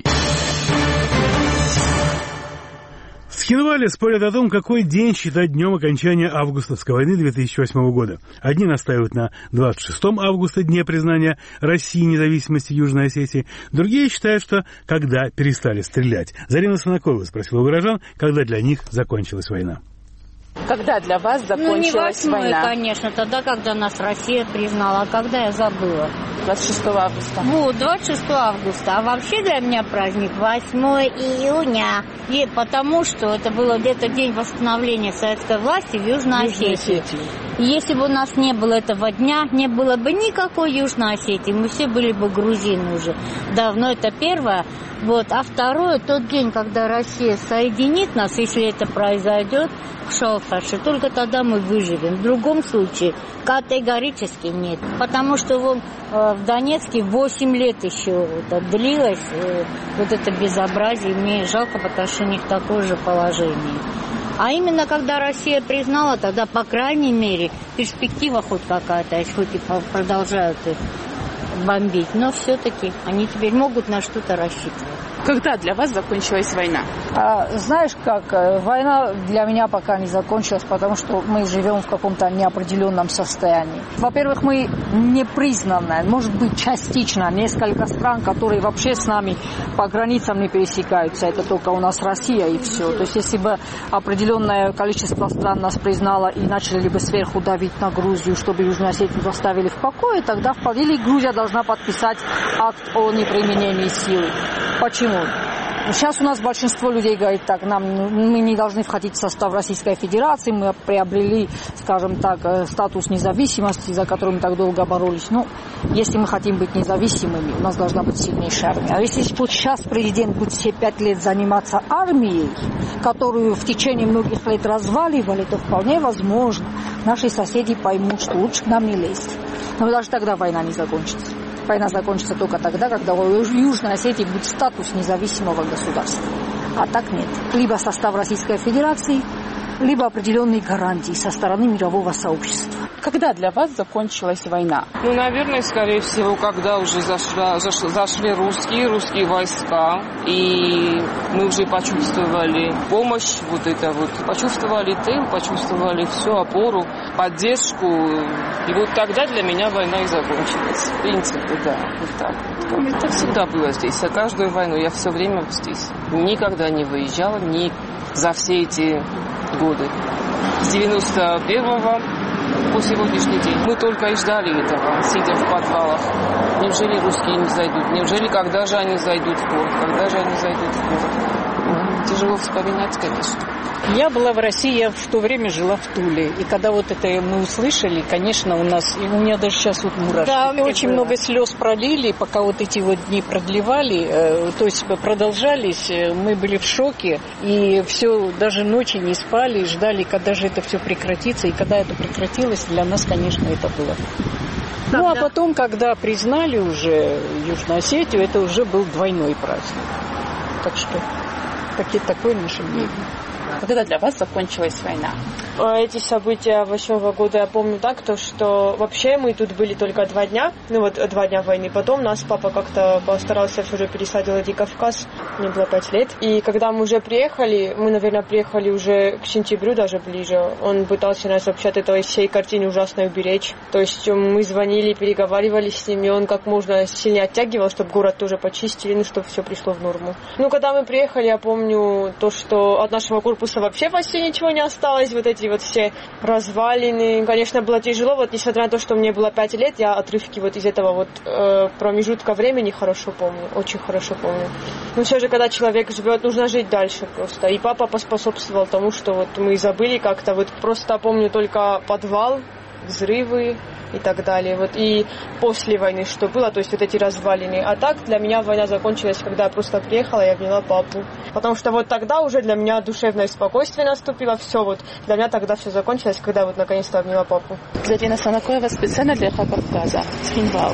В Цхинвале спорят о том, какой день считать днем окончания августовской войны две тысячи восьмого года. Одни настаивают на двадцать шестого августа, дне признания России независимости Южной Осетии. Другие считают, что когда перестали стрелять. Зарина Санакова спросила у горожан, когда для них закончилась война. Когда для вас закончилась ну, не восьмой, война? Конечно, тогда, когда нас Россия признала. А когда я забыла? двадцать шестого августа. Вот, двадцать шестого августа. А вообще для меня праздник восьмого июня. И потому что это было где-то день восстановления советской власти в Южной Осетии. И если бы у нас не было этого дня, не было бы никакой Южной Осетии. Мы все были бы грузины уже. Давно это первое. Вот. А второе, тот день, когда Россия соединит нас, если это произойдет, в Шалфаше, только тогда мы выживем. В другом случае категорически нет. Потому что вон, в Донецке восемь лет еще вот, длилось вот это безобразие. Мне жалко, потому что у них такое же положение. А именно, когда Россия признала, тогда, по крайней мере, перспектива хоть какая-то, если хоть и продолжают их бомбить. Но все-таки они теперь могут на что-то рассчитывать. Когда для вас закончилась война? А, знаешь как, война для меня пока не закончилась, потому что мы живем в каком-то неопределенном состоянии. Во-первых, мы не признанная, может быть, частично, несколько стран, которые вообще с нами по границам не пересекаются. Это только у нас Россия и все. То есть, если бы определенное количество стран нас признало и начали бы сверху давить на Грузию, чтобы Южную Осетию оставили в покое, тогда вполне Грузия должна подписать акт о неприменении силы. Почему? Сейчас у нас большинство людей говорит так, нам, мы не должны входить в состав Российской Федерации, мы приобрели, скажем так, статус независимости, за который мы так долго боролись. Ну, если мы хотим быть независимыми, у нас должна быть сильнейшая армия. А если вот сейчас президент будет все пять лет заниматься армией, которую в течение многих лет разваливали, то вполне возможно, наши соседи поймут, что лучше к нам не лезть. Но даже тогда война не закончится. Война закончится только тогда, когда у Южной Осетии будет статус независимого государства. А так нет. Либо состав Российской Федерации, либо определенные гарантии со стороны мирового сообщества. Когда для вас закончилась война? Ну, наверное, скорее всего, когда уже зашла, зашли, зашли русские, русские войска, и мы уже почувствовали помощь, вот это вот, почувствовали тыл, почувствовали всю опору, поддержку, и вот тогда для меня война и закончилась. В принципе, да, вот так вот. Это всегда было здесь, а каждую войну я все время здесь. Никогда не выезжала, ни за все эти годы. С девяносто первого по сегодняшний день. Мы только и ждали этого, сидя в подвалах. Неужели русские не зайдут? Неужели когда же они зайдут в порт? Когда же они зайдут в порт? Тяжело вспоминать, конечно. Я была в России, я в то время жила в Туле. И когда вот это мы услышали, конечно, у нас, и у меня даже сейчас вот мурашки. Да, мы очень было. много слез пролили, пока вот эти вот дни продлевали, э, то есть продолжались, мы были в шоке, и все, даже ночи не спали, ждали, когда же это все прекратится, и когда это прекратилось, для нас, конечно, это было. Да, ну, а да. потом, когда признали уже Южную Осетию, это уже был двойной праздник. Так что такие, такое наше мнение. Когда для вас закончилась война? Эти события восьмого года я помню так, то, что вообще мы тут были только два дня, ну вот два дня войны. Потом нас папа как-то постарался все же пересадил в Владикавказ, мне было пять лет. И когда мы уже приехали, мы, наверное, приехали уже к сентябрю даже ближе, он пытался нас вообще от этой всей картины ужасной уберечь. То есть мы звонили, переговаривались с ними, он как можно сильнее оттягивал, чтобы город тоже почистили, ну, чтобы все пришло в норму. Ну, когда мы приехали, я помню то, что от нашего корпуса вообще почти ничего не осталось, вот эти вот все развалины. Конечно, было тяжело, вот несмотря на то, что мне было пять лет, я отрывки вот из этого вот э, промежутка времени хорошо помню, очень хорошо помню. Но все же, когда человек живет, нужно жить дальше просто. И папа поспособствовал тому, что вот мы забыли как-то, вот просто помню только подвал, взрывы и так далее. Вот и после войны что было, то есть вот эти развалины. А так для меня война закончилась, когда я просто приехала и обняла папу. Потому что вот тогда уже для меня душевное спокойствие наступило. Все вот, для меня тогда все закончилось, когда вот наконец-то обняла папу. Затлина Санакоева специально для Эхо Кавказа. Схинвал.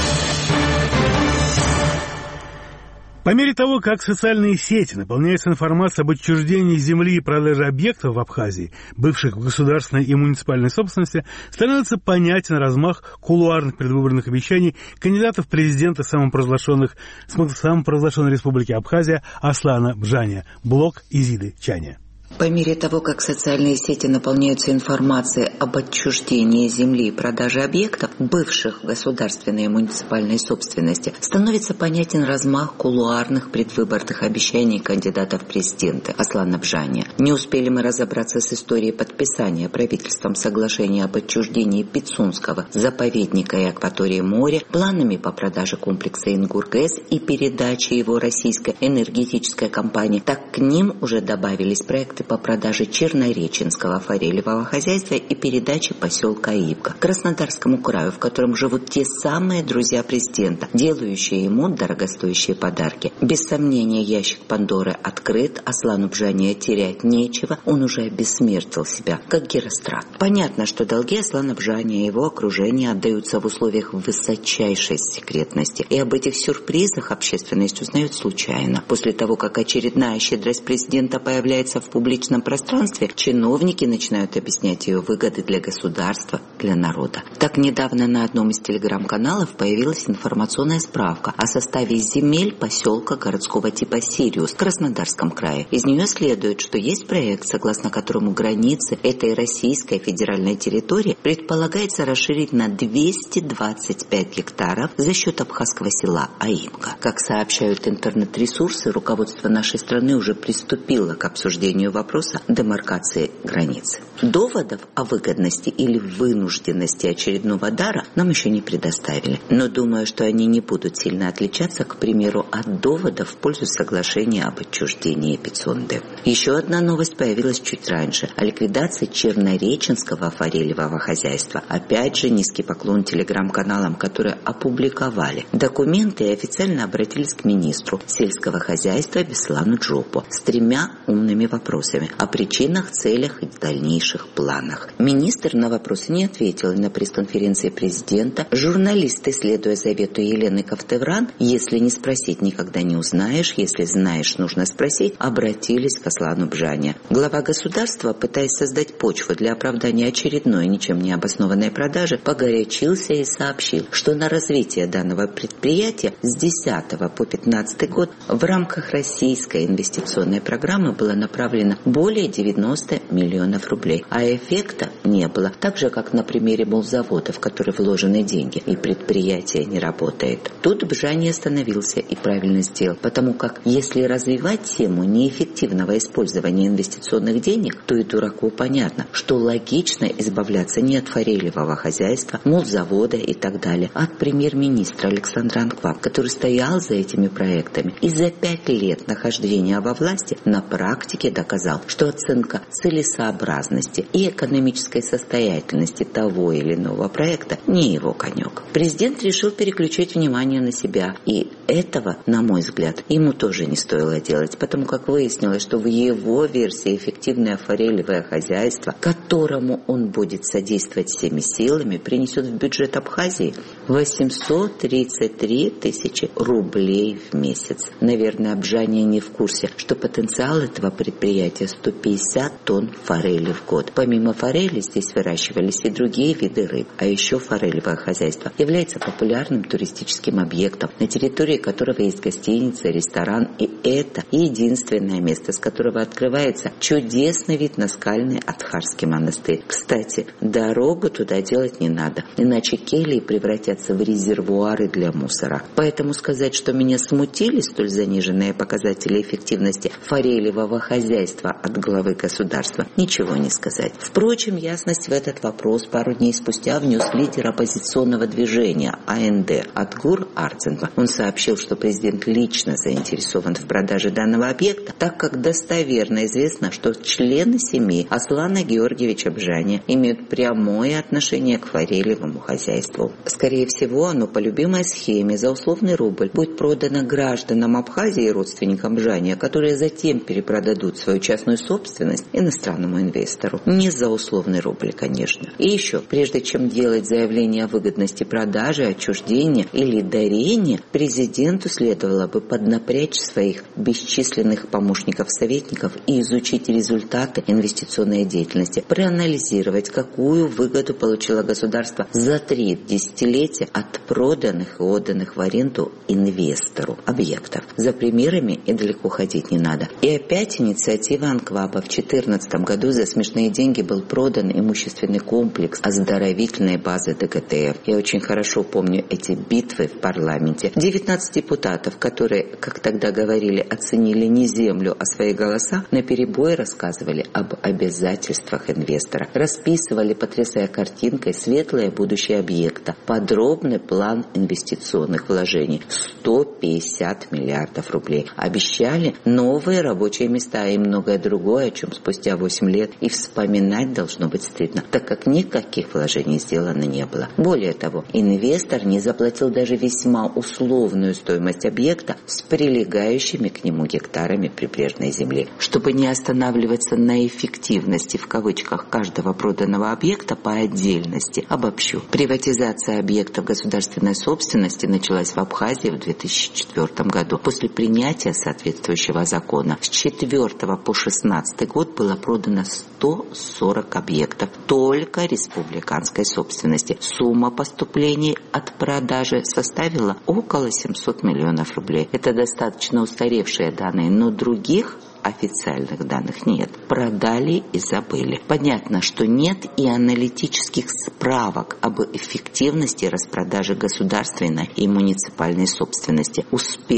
По мере того, как социальные сети наполняются информацией об отчуждении земли и продаже объектов в Абхазии, бывших в государственной и муниципальной собственности, становится понятен размах кулуарных предвыборных обещаний кандидатов в президенты самопровозглашенных, самопровозглашенной республики Абхазия Аслана Бжаня, блок Изиды Чаня. По мере того, как социальные сети наполняются информацией об отчуждении земли и продаже объектов, бывших в государственной и муниципальной собственности, становится понятен размах кулуарных предвыборных обещаний кандидатов в президенты Аслана Бжаня. Не успели мы разобраться с историей подписания правительством соглашения об отчуждении Пицунского заповедника и акватории моря, планами по продаже комплекса Ингургэс и передаче его российской энергетической компании, так к ним уже добавились проекты по продаже Чернореченского форелевого хозяйства и передаче поселка Ибка Краснодарскому краю, в котором живут те самые друзья президента, делающие ему дорогостоящие подарки. Без сомнения, ящик Пандоры открыт, Аслану Бжане терять нечего, он уже обессмертил себя, как Герострат. Понятно, что долги Аслана Бжане и его окружения отдаются в условиях высочайшей секретности, и об этих сюрпризах общественность узнает случайно. После того, как очередная щедрость президента появляется в публичном В публичном пространстве, чиновники начинают объяснять ее выгоды для государства, для народа. Так недавно на одном из телеграм-каналов появилась информационная справка о составе земель поселка городского типа Сириус в Краснодарском крае. Из нее следует, что есть проект, согласно которому границы этой российской федеральной территории предполагается расширить на двести двадцать пять гектаров за счет абхазского села Аимка. Как сообщают интернет-ресурсы, руководство нашей страны уже приступило к обсуждению вопроса вопроса демаркации границы. Доводов о выгодности или вынужденности очередного дара нам еще не предоставили, но думаю, что они не будут сильно отличаться, к примеру, от доводов в пользу соглашения об отчуждении Пицунды. Еще одна новость появилась чуть раньше – о ликвидации Чернореченского форелевого хозяйства. Опять же, низкий поклон телеграм-каналам, которые опубликовали документы и официально обратились к министру сельского хозяйства Беслану Джопу с тремя умными вопросами о причинах, целях и дальнейших планах. Министр на вопросы не ответил, и на пресс-конференции президента журналисты, следуя завету Елены Ковтевран, если не спросить, никогда не узнаешь, если знаешь, нужно спросить, обратились к Аслану Бжане. Глава государства, пытаясь создать почву для оправдания очередной ничем не обоснованной продажи, погорячился и сообщил, что на развитие данного предприятия с десятого по пятнадцатый год в рамках российской инвестиционной программы было направлено более девяноста миллионов рублей, а эффекта не было. Так же, как на примере молзавода, в который вложены деньги, и предприятие не работает. Тут Бжан не остановился и правильно сделал, потому как если развивать тему неэффективного использования инвестиционных денег, то и дураку понятно, что логично избавляться не от форелевого хозяйства, молзавода и так далее, а от премьер-министра Александра Анкваб, который стоял за этими проектами и за пять лет нахождения во власти на практике доказал, что оценка целесообразности и экономической состоятельности того или иного проекта не его конек. Президент решил переключить внимание на себя, и этого, на мой взгляд, ему тоже не стоило делать, потому как выяснилось, что в его версии эффективное форелевое хозяйство, которому он будет содействовать всеми силами, принесет в бюджет Абхазии восемьсот тридцать три тысячи рублей в месяц. Наверное, Бжане не в курсе, что потенциал этого предприятия сто пятьдесят тонн форели в год. Помимо форели здесь выращивались и другие виды рыб, а еще форелевое хозяйство является популярным туристическим объектом, на территории которого есть гостиница, ресторан, и это единственное место, с которого открывается чудесный вид на скальный Адхарский монастырь. Кстати, дорогу туда делать не надо, иначе кельи превратятся в резервуары для мусора. Поэтому сказать, что меня смутили столь заниженные показатели эффективности форелевого хозяйства от главы государства, ничего не сказать. Впрочем, ясность в этот вопрос пару дней спустя внес лидер оппозиционного движения А Н Д Атгур Арценба. Он сообщил, что президент лично заинтересован в продаже данного объекта, так как достоверно известно, что члены семьи Аслана Георгиевича Бжани имеют прямое отношение к форелевому хозяйству. Скорее всего, оно по любимой схеме за условный рубль будет продано гражданам Абхазии и родственникам Бжани, которые затем перепродадут свою частную собственность иностранному инвестору. Не за условный рубль, конечно. И еще, прежде чем делать заявление о выгодности продажи, отчуждения или дарения, президенту следовало бы поднапрячь своих бесчисленных помощников-советников и изучить результаты инвестиционной деятельности, проанализировать, какую выгоду получило государство за три десятилетия от проданных и отданных в аренду инвестору объектов. За примерами и далеко ходить не надо. И опять инициатива Анкваба. В две тысячи четырнадцатом году за смешные деньги был продан имущественный комплекс оздоровительной базы Д Г Т Ф. Я очень хорошо помню эти битвы в парламенте. девятнадцать депутатов, которые, как тогда говорили, оценили не землю, а свои голоса, наперебой рассказывали об обязательствах инвестора. Расписывали, потрясая картинкой, светлое будущее объекта. Подробный план инвестиционных вложений. сто пятьдесят миллиардов рублей. Обещали новые рабочие места и многое другое, о чем спустя восемь лет и вспоминать должно быть стыдно, так как никаких вложений сделано не было. Более того, инвестор не заплатил даже весьма условную стоимость объекта с прилегающими к нему гектарами прибрежной земли. Чтобы не останавливаться на эффективности в кавычках каждого проданного объекта по отдельности, обобщу. Приватизация объектов государственной собственности началась в Абхазии в две тысячи четвёртом году. После принятия соответствующего закона с четвёртого по шестнадцатый год было продано сто сорок объектов только республиканской собственности. Сумма поступлений от продажи составила около семьсот миллионов рублей. Это достаточно устаревшие данные, но других официальных данных нет. Продали и забыли. Понятно, что нет и аналитических справок об эффективности распродажи государственной и муниципальной собственности. Успех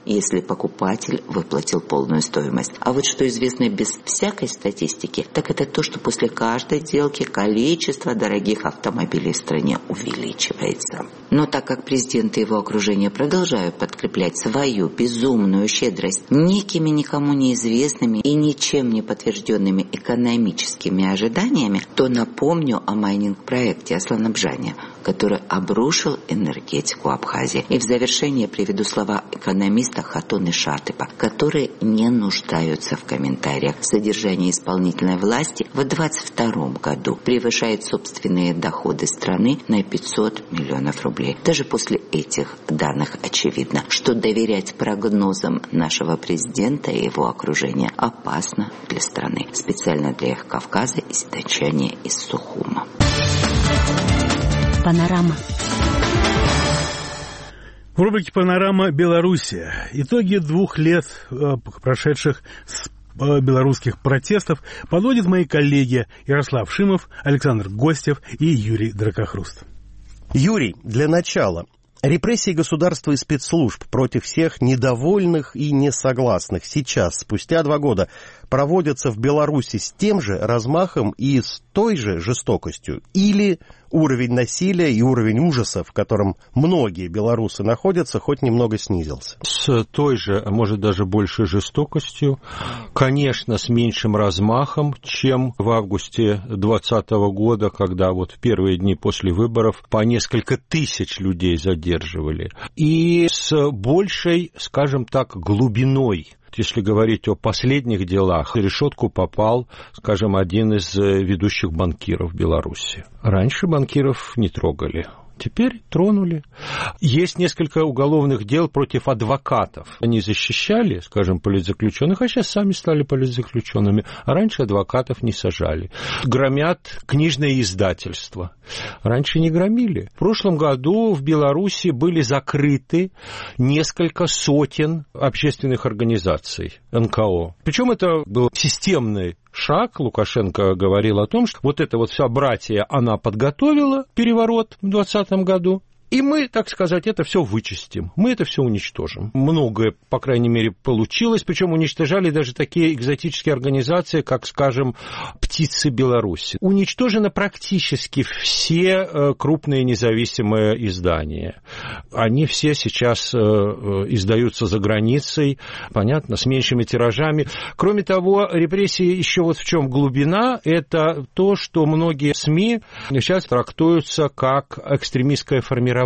если покупатель выплатил полную стоимость. А вот что известно без всякой статистики, так это то, что после каждой сделки количество дорогих автомобилей в стране увеличивается. Но так как президент и его окружение продолжают подкреплять свою безумную щедрость некими никому неизвестными и ничем не подтвержденными экономическими ожиданиями, то напомню о майнинг-проекте Асланабжане, который обрушил энергетику Абхазии. И в завершение приведу слова экономиста Хатуны Шатыпа, которые не нуждаются в комментариях. Содержание исполнительной власти в двадцать втором году превышает собственные доходы страны на пятьсот миллионов рублей. Даже после этих данных очевидно, что доверять прогнозам нашего президента и его окружения опасно для страны. Специально для Эхо Кавказа из Дончане из Сухума. Панорама. В рубрике «Панорама. Белоруссия». Итоги двух лет, прошедших с белорусских протестов, подводят мои коллеги Ярослав Шимов, Александр Гостев и Юрий Дракохруст. Юрий, для начала. Репрессии государства и спецслужб против всех недовольных и несогласных сейчас, спустя два года, проводятся в Беларуси с тем же размахом и с той же жестокостью? Или уровень насилия и уровень ужаса, в котором многие белорусы находятся, хоть немного снизился? С той же, а может даже большей жестокостью, конечно, с меньшим размахом, чем в августе двадцатого года, когда вот в первые дни после выборов по несколько тысяч людей задерживали. И с большей, скажем так, глубиной. Если говорить о последних делах, в решетку попал, скажем, один из ведущих банкиров Беларуси. Раньше банкиров не трогали. Теперь тронули. Есть несколько уголовных дел против адвокатов. Они защищали, скажем, политзаключенных, а сейчас сами стали политзаключенными. А раньше адвокатов не сажали. Громят книжное издательство. Раньше не громили. В прошлом году в Беларуси были закрыты несколько сотен общественных организаций эн ка о. Причем это был системный шаг. Лукашенко говорил о том, что вот эта вот вся братья, она подготовила переворот в двадцатом году. И мы, так сказать, это все вычистим, мы это все уничтожим. Многое, по крайней мере, получилось, причем уничтожали даже такие экзотические организации, как, скажем, «Птицы Беларуси». Уничтожены практически все крупные независимые издания. Они все сейчас издаются за границей, понятно, с меньшими тиражами. Кроме того, репрессии еще вот в чем глубина, это то, что многие СМИ сейчас трактуются как экстремистское формирование.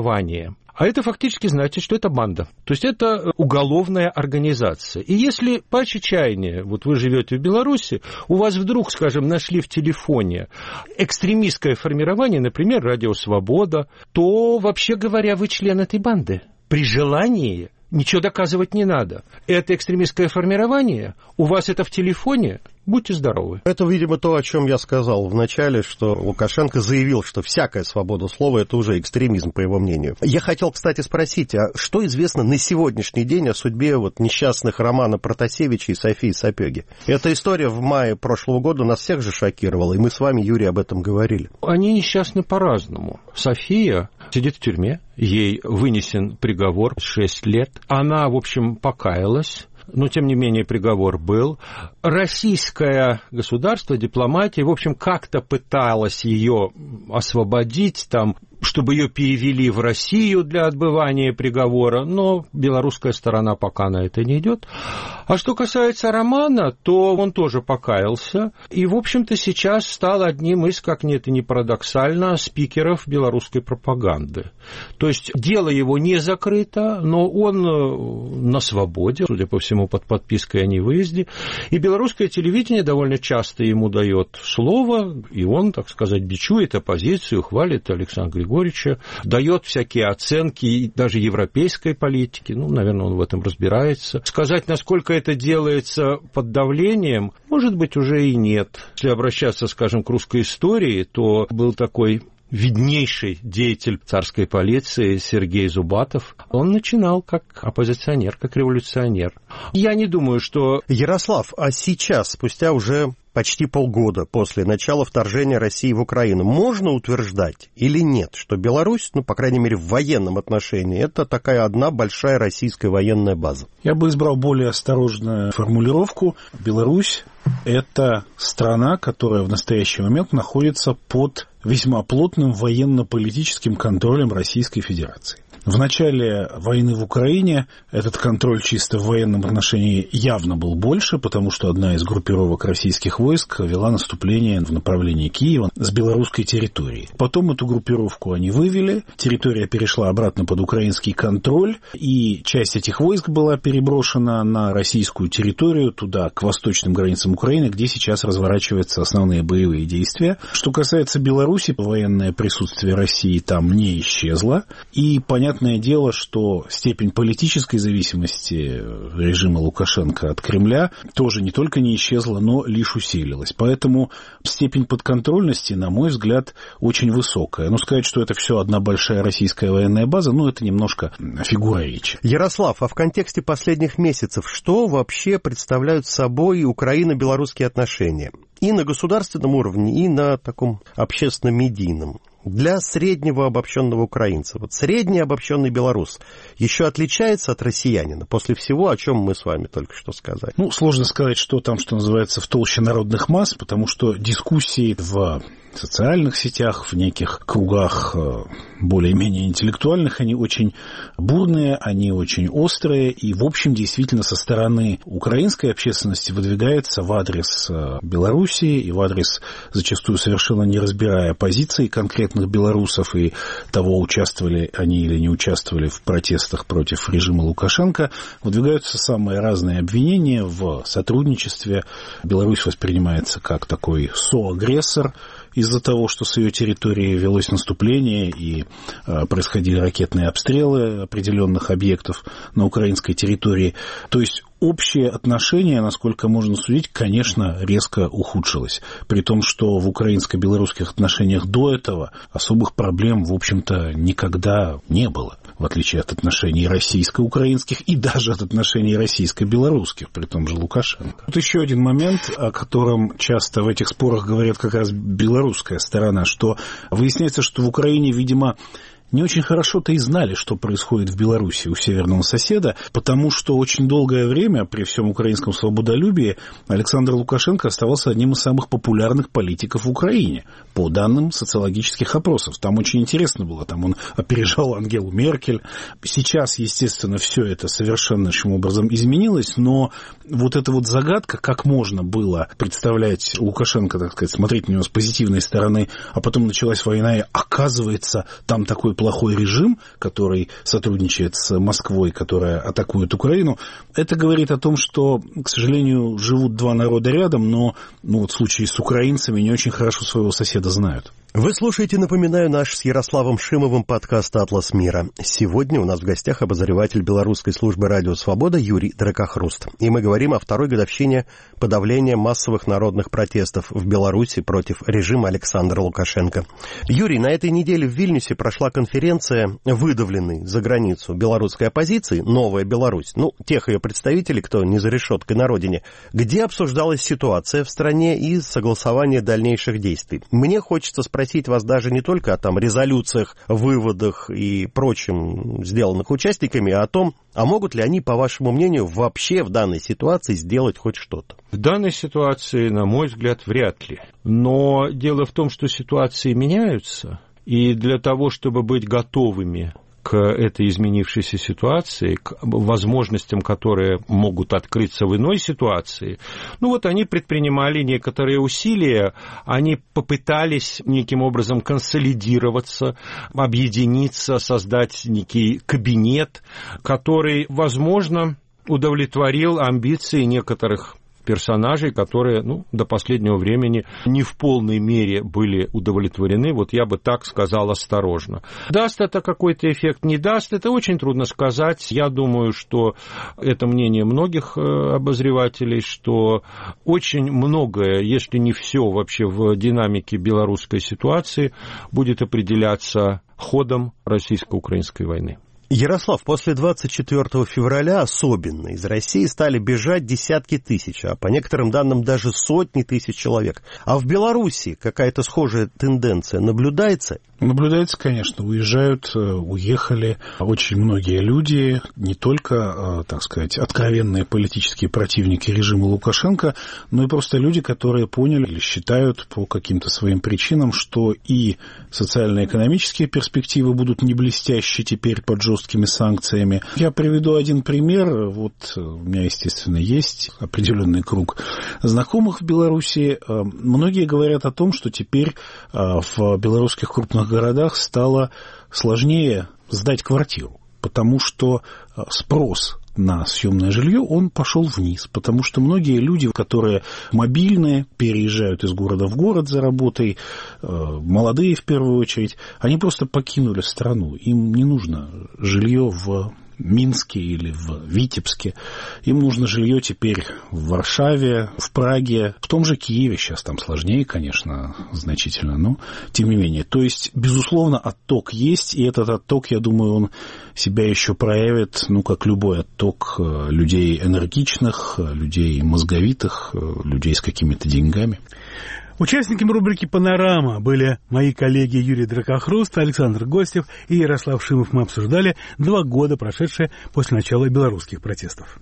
А это фактически значит, что это банда. То есть это уголовная организация. И если по чечаянию, вот вы живете в Беларуси, у вас вдруг, скажем, нашли в телефоне экстремистское формирование, например, Радио Свобода, то, вообще говоря, вы член этой банды. При желании ничего доказывать не надо. Это экстремистское формирование, у вас это в телефоне, будьте здоровы. Это, видимо, то, о чем я сказал в начале, что Лукашенко заявил, что всякая свобода слова – это уже экстремизм, по его мнению. Я хотел, кстати, спросить, а что известно на сегодняшний день о судьбе вот несчастных Романа Протасевича и Софии Сапёги? Эта история в мае прошлого года нас всех же шокировала, и мы с вами, Юрий, об этом говорили. Они несчастны по-разному. София сидит в тюрьме, ей вынесен приговор шесть лет. Она, в общем, покаялась. Но, тем не менее, приговор был. Российское государство, дипломатия, в общем, как-то пыталась ее освободить, там, чтобы ее перевели в Россию для отбывания приговора, но белорусская сторона пока на это не идет. А что касается Романа, то он тоже покаялся и, в общем-то, сейчас стал одним из, как это ни парадоксально, спикеров белорусской пропаганды. То есть дело его не закрыто, но он на свободе, судя по всему, под подпиской о невыезде. И белорусское телевидение довольно часто ему дает слово, и он, так сказать, бичует оппозицию, хвалит Александра Григорьевича, дает всякие оценки даже европейской политики, ну, наверное, он в этом разбирается. Сказать, насколько это делается под давлением, может быть, уже и нет. Если обращаться, скажем, к русской истории, то был такой виднейший деятель царской полиции Сергей Зубатов. Он начинал как оппозиционер, как революционер. Я не думаю, что... Ярослав, а сейчас, спустя уже почти полгода после начала вторжения России в Украину, можно утверждать или нет, что Беларусь, ну, по крайней мере, в военном отношении, это такая одна большая российская военная база? Я бы избрал более осторожную формулировку. Беларусь – это страна, которая в настоящий момент находится под весьма плотным военно-политическим контролем Российской Федерации. В начале войны в Украине этот контроль чисто в военном отношении явно был больше, потому что одна из группировок российских войск вела наступление в направлении Киева с белорусской территории. Потом эту группировку они вывели, территория перешла обратно под украинский контроль, и часть этих войск была переброшена на российскую территорию, туда, к восточным границам Украины, где сейчас разворачиваются основные боевые действия. Что касается Беларуси, военное присутствие России там не исчезло, и понятно, Понятное дело, что степень политической зависимости режима Лукашенко от Кремля тоже не только не исчезла, но лишь усилилась. Поэтому степень подконтрольности, на мой взгляд, очень высокая. Но сказать, что это все одна большая российская военная база, ну, это немножко фигура речи. Ярослав, а в контексте последних месяцев, что вообще представляют собой украино-белорусские отношения? И на государственном уровне, и на таком общественно-медийном. Для среднего обобщенного украинца, вот средний обобщенный белорус еще отличается от россиянина после всего, о чем мы с вами только что сказали? Ну, сложно сказать, что там, что называется, в толще народных масс, потому что дискуссии в социальных сетях, в неких кругах более-менее интеллектуальных, они очень бурные, они очень острые, и, в общем, действительно, со стороны украинской общественности выдвигается в адрес Белоруссии и в адрес, зачастую совершенно не разбирая позиции конкретных белорусов и того, участвовали они или не участвовали в протестах против режима Лукашенко, выдвигаются самые разные обвинения в сотрудничестве. Беларусь воспринимается как такой соагрессор, из-за того, что с ее территории велось наступление и э, происходили ракетные обстрелы определенных объектов на украинской территории. То есть общее отношение, насколько можно судить, конечно, резко ухудшилось. При том, что в украинско-белорусских отношениях до этого особых проблем, в общем-то, никогда не было. В отличие от отношений российско-украинских и даже от отношений российско-белорусских, при том же Лукашенко. Вот еще один момент, о котором часто в этих спорах говорят как раз белорусская сторона, что выясняется, что в Украине, видимо, не очень хорошо-то и знали, что происходит в Беларуси у северного соседа, потому что очень долгое время, при всем украинском свободолюбии, Александр Лукашенко оставался одним из самых популярных политиков в Украине, по данным социологических опросов. Там очень интересно было, там он опережал Ангелу Меркель. Сейчас, естественно, все это совершеннейшим образом изменилось, но вот эта вот загадка, как можно было представлять Лукашенко, так сказать, смотреть на него с позитивной стороны, а потом началась война, и оказывается, там такой плохой режим, который сотрудничает с Москвой, которая атакует Украину, это говорит о том, что, к сожалению, живут два народа рядом, но ну, вот в случае с украинцами не очень хорошо своего соседа знают. Вы слушаете, напоминаю, наш с Ярославом Шимовым подкаст «Атлас мира». Сегодня у нас в гостях обозреватель белорусской службы «Радио Свобода» Юрий Дракохруст. И мы говорим о второй годовщине подавления массовых народных протестов в Беларуси против режима Александра Лукашенко. Юрий, на этой неделе в Вильнюсе прошла конференция выдавленной за границу белорусской оппозиции «Новая Беларусь», ну, тех ее представителей, кто не за решеткой на родине, где обсуждалась ситуация в стране и согласование дальнейших действий. Мне хочется спросить вас даже не только о там резолюциях, выводах и прочем, сделанных участниками, а о том, а могут ли они, по вашему мнению, вообще в данной ситуации сделать хоть что-то? В данной ситуации, на мой взгляд, вряд ли. Но дело в том, что ситуации меняются, и для того, чтобы быть готовыми к этой изменившейся ситуации, к возможностям, которые могут открыться в иной ситуации, ну вот они предпринимали некоторые усилия, они попытались неким образом консолидироваться, объединиться, создать некий кабинет, который, возможно, удовлетворил амбиции некоторых персонажей, которые, ну, до последнего времени не в полной мере были удовлетворены, вот я бы так сказал осторожно. Даст это какой-то эффект, не даст, это очень трудно сказать. Я думаю, что это мнение многих обозревателей, что очень многое, если не все вообще в динамике белорусской ситуации, будет определяться ходом российско-украинской войны. Ярослав, после двадцать четвёртого февраля особенно из России стали бежать десятки тысяч, а по некоторым данным даже сотни тысяч человек. А в Беларуси какая-то схожая тенденция наблюдается? Наблюдается, конечно. Уезжают, уехали очень многие люди, не только, так сказать, откровенные политические противники режима Лукашенко, но и просто люди, которые поняли или считают по каким-то своим причинам, что и социально-экономические перспективы будут не блестящие теперь под жесткими санкциями. Я приведу один пример. Вот у меня, естественно, есть определенный круг знакомых в Беларуси. Многие говорят о том, что теперь в белорусских крупных городах стало сложнее сдать квартиру, потому что спрос на съемное жилье, он пошел вниз, потому что многие люди, которые мобильные, переезжают из города в город за работой, молодые в первую очередь, они просто покинули страну. Им не нужно жилье в Минске или в Витебске. Им нужно жилье теперь в Варшаве, в Праге, в том же Киеве. Сейчас там сложнее, конечно, значительно, но тем не менее. То есть, безусловно, отток есть, и этот отток, я думаю, он себя еще проявит, ну, как любой отток людей энергичных, людей мозговитых, людей с какими-то деньгами. Участниками рубрики «Панорама» были мои коллеги Юрий Дракохруст, Александр Гостев и Ярослав Шимов. Мы обсуждали два года, прошедшие после начала белорусских протестов.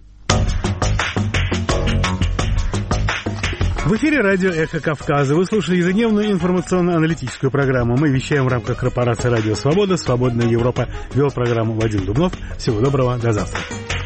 В эфире радио «Эхо Кавказа». Вы слушали ежедневную информационно-аналитическую программу. Мы вещаем в рамках корпорации «Радио Свобода». «Свободная Европа». Вел программу Вадим Дубнов. Всего доброго. До завтра.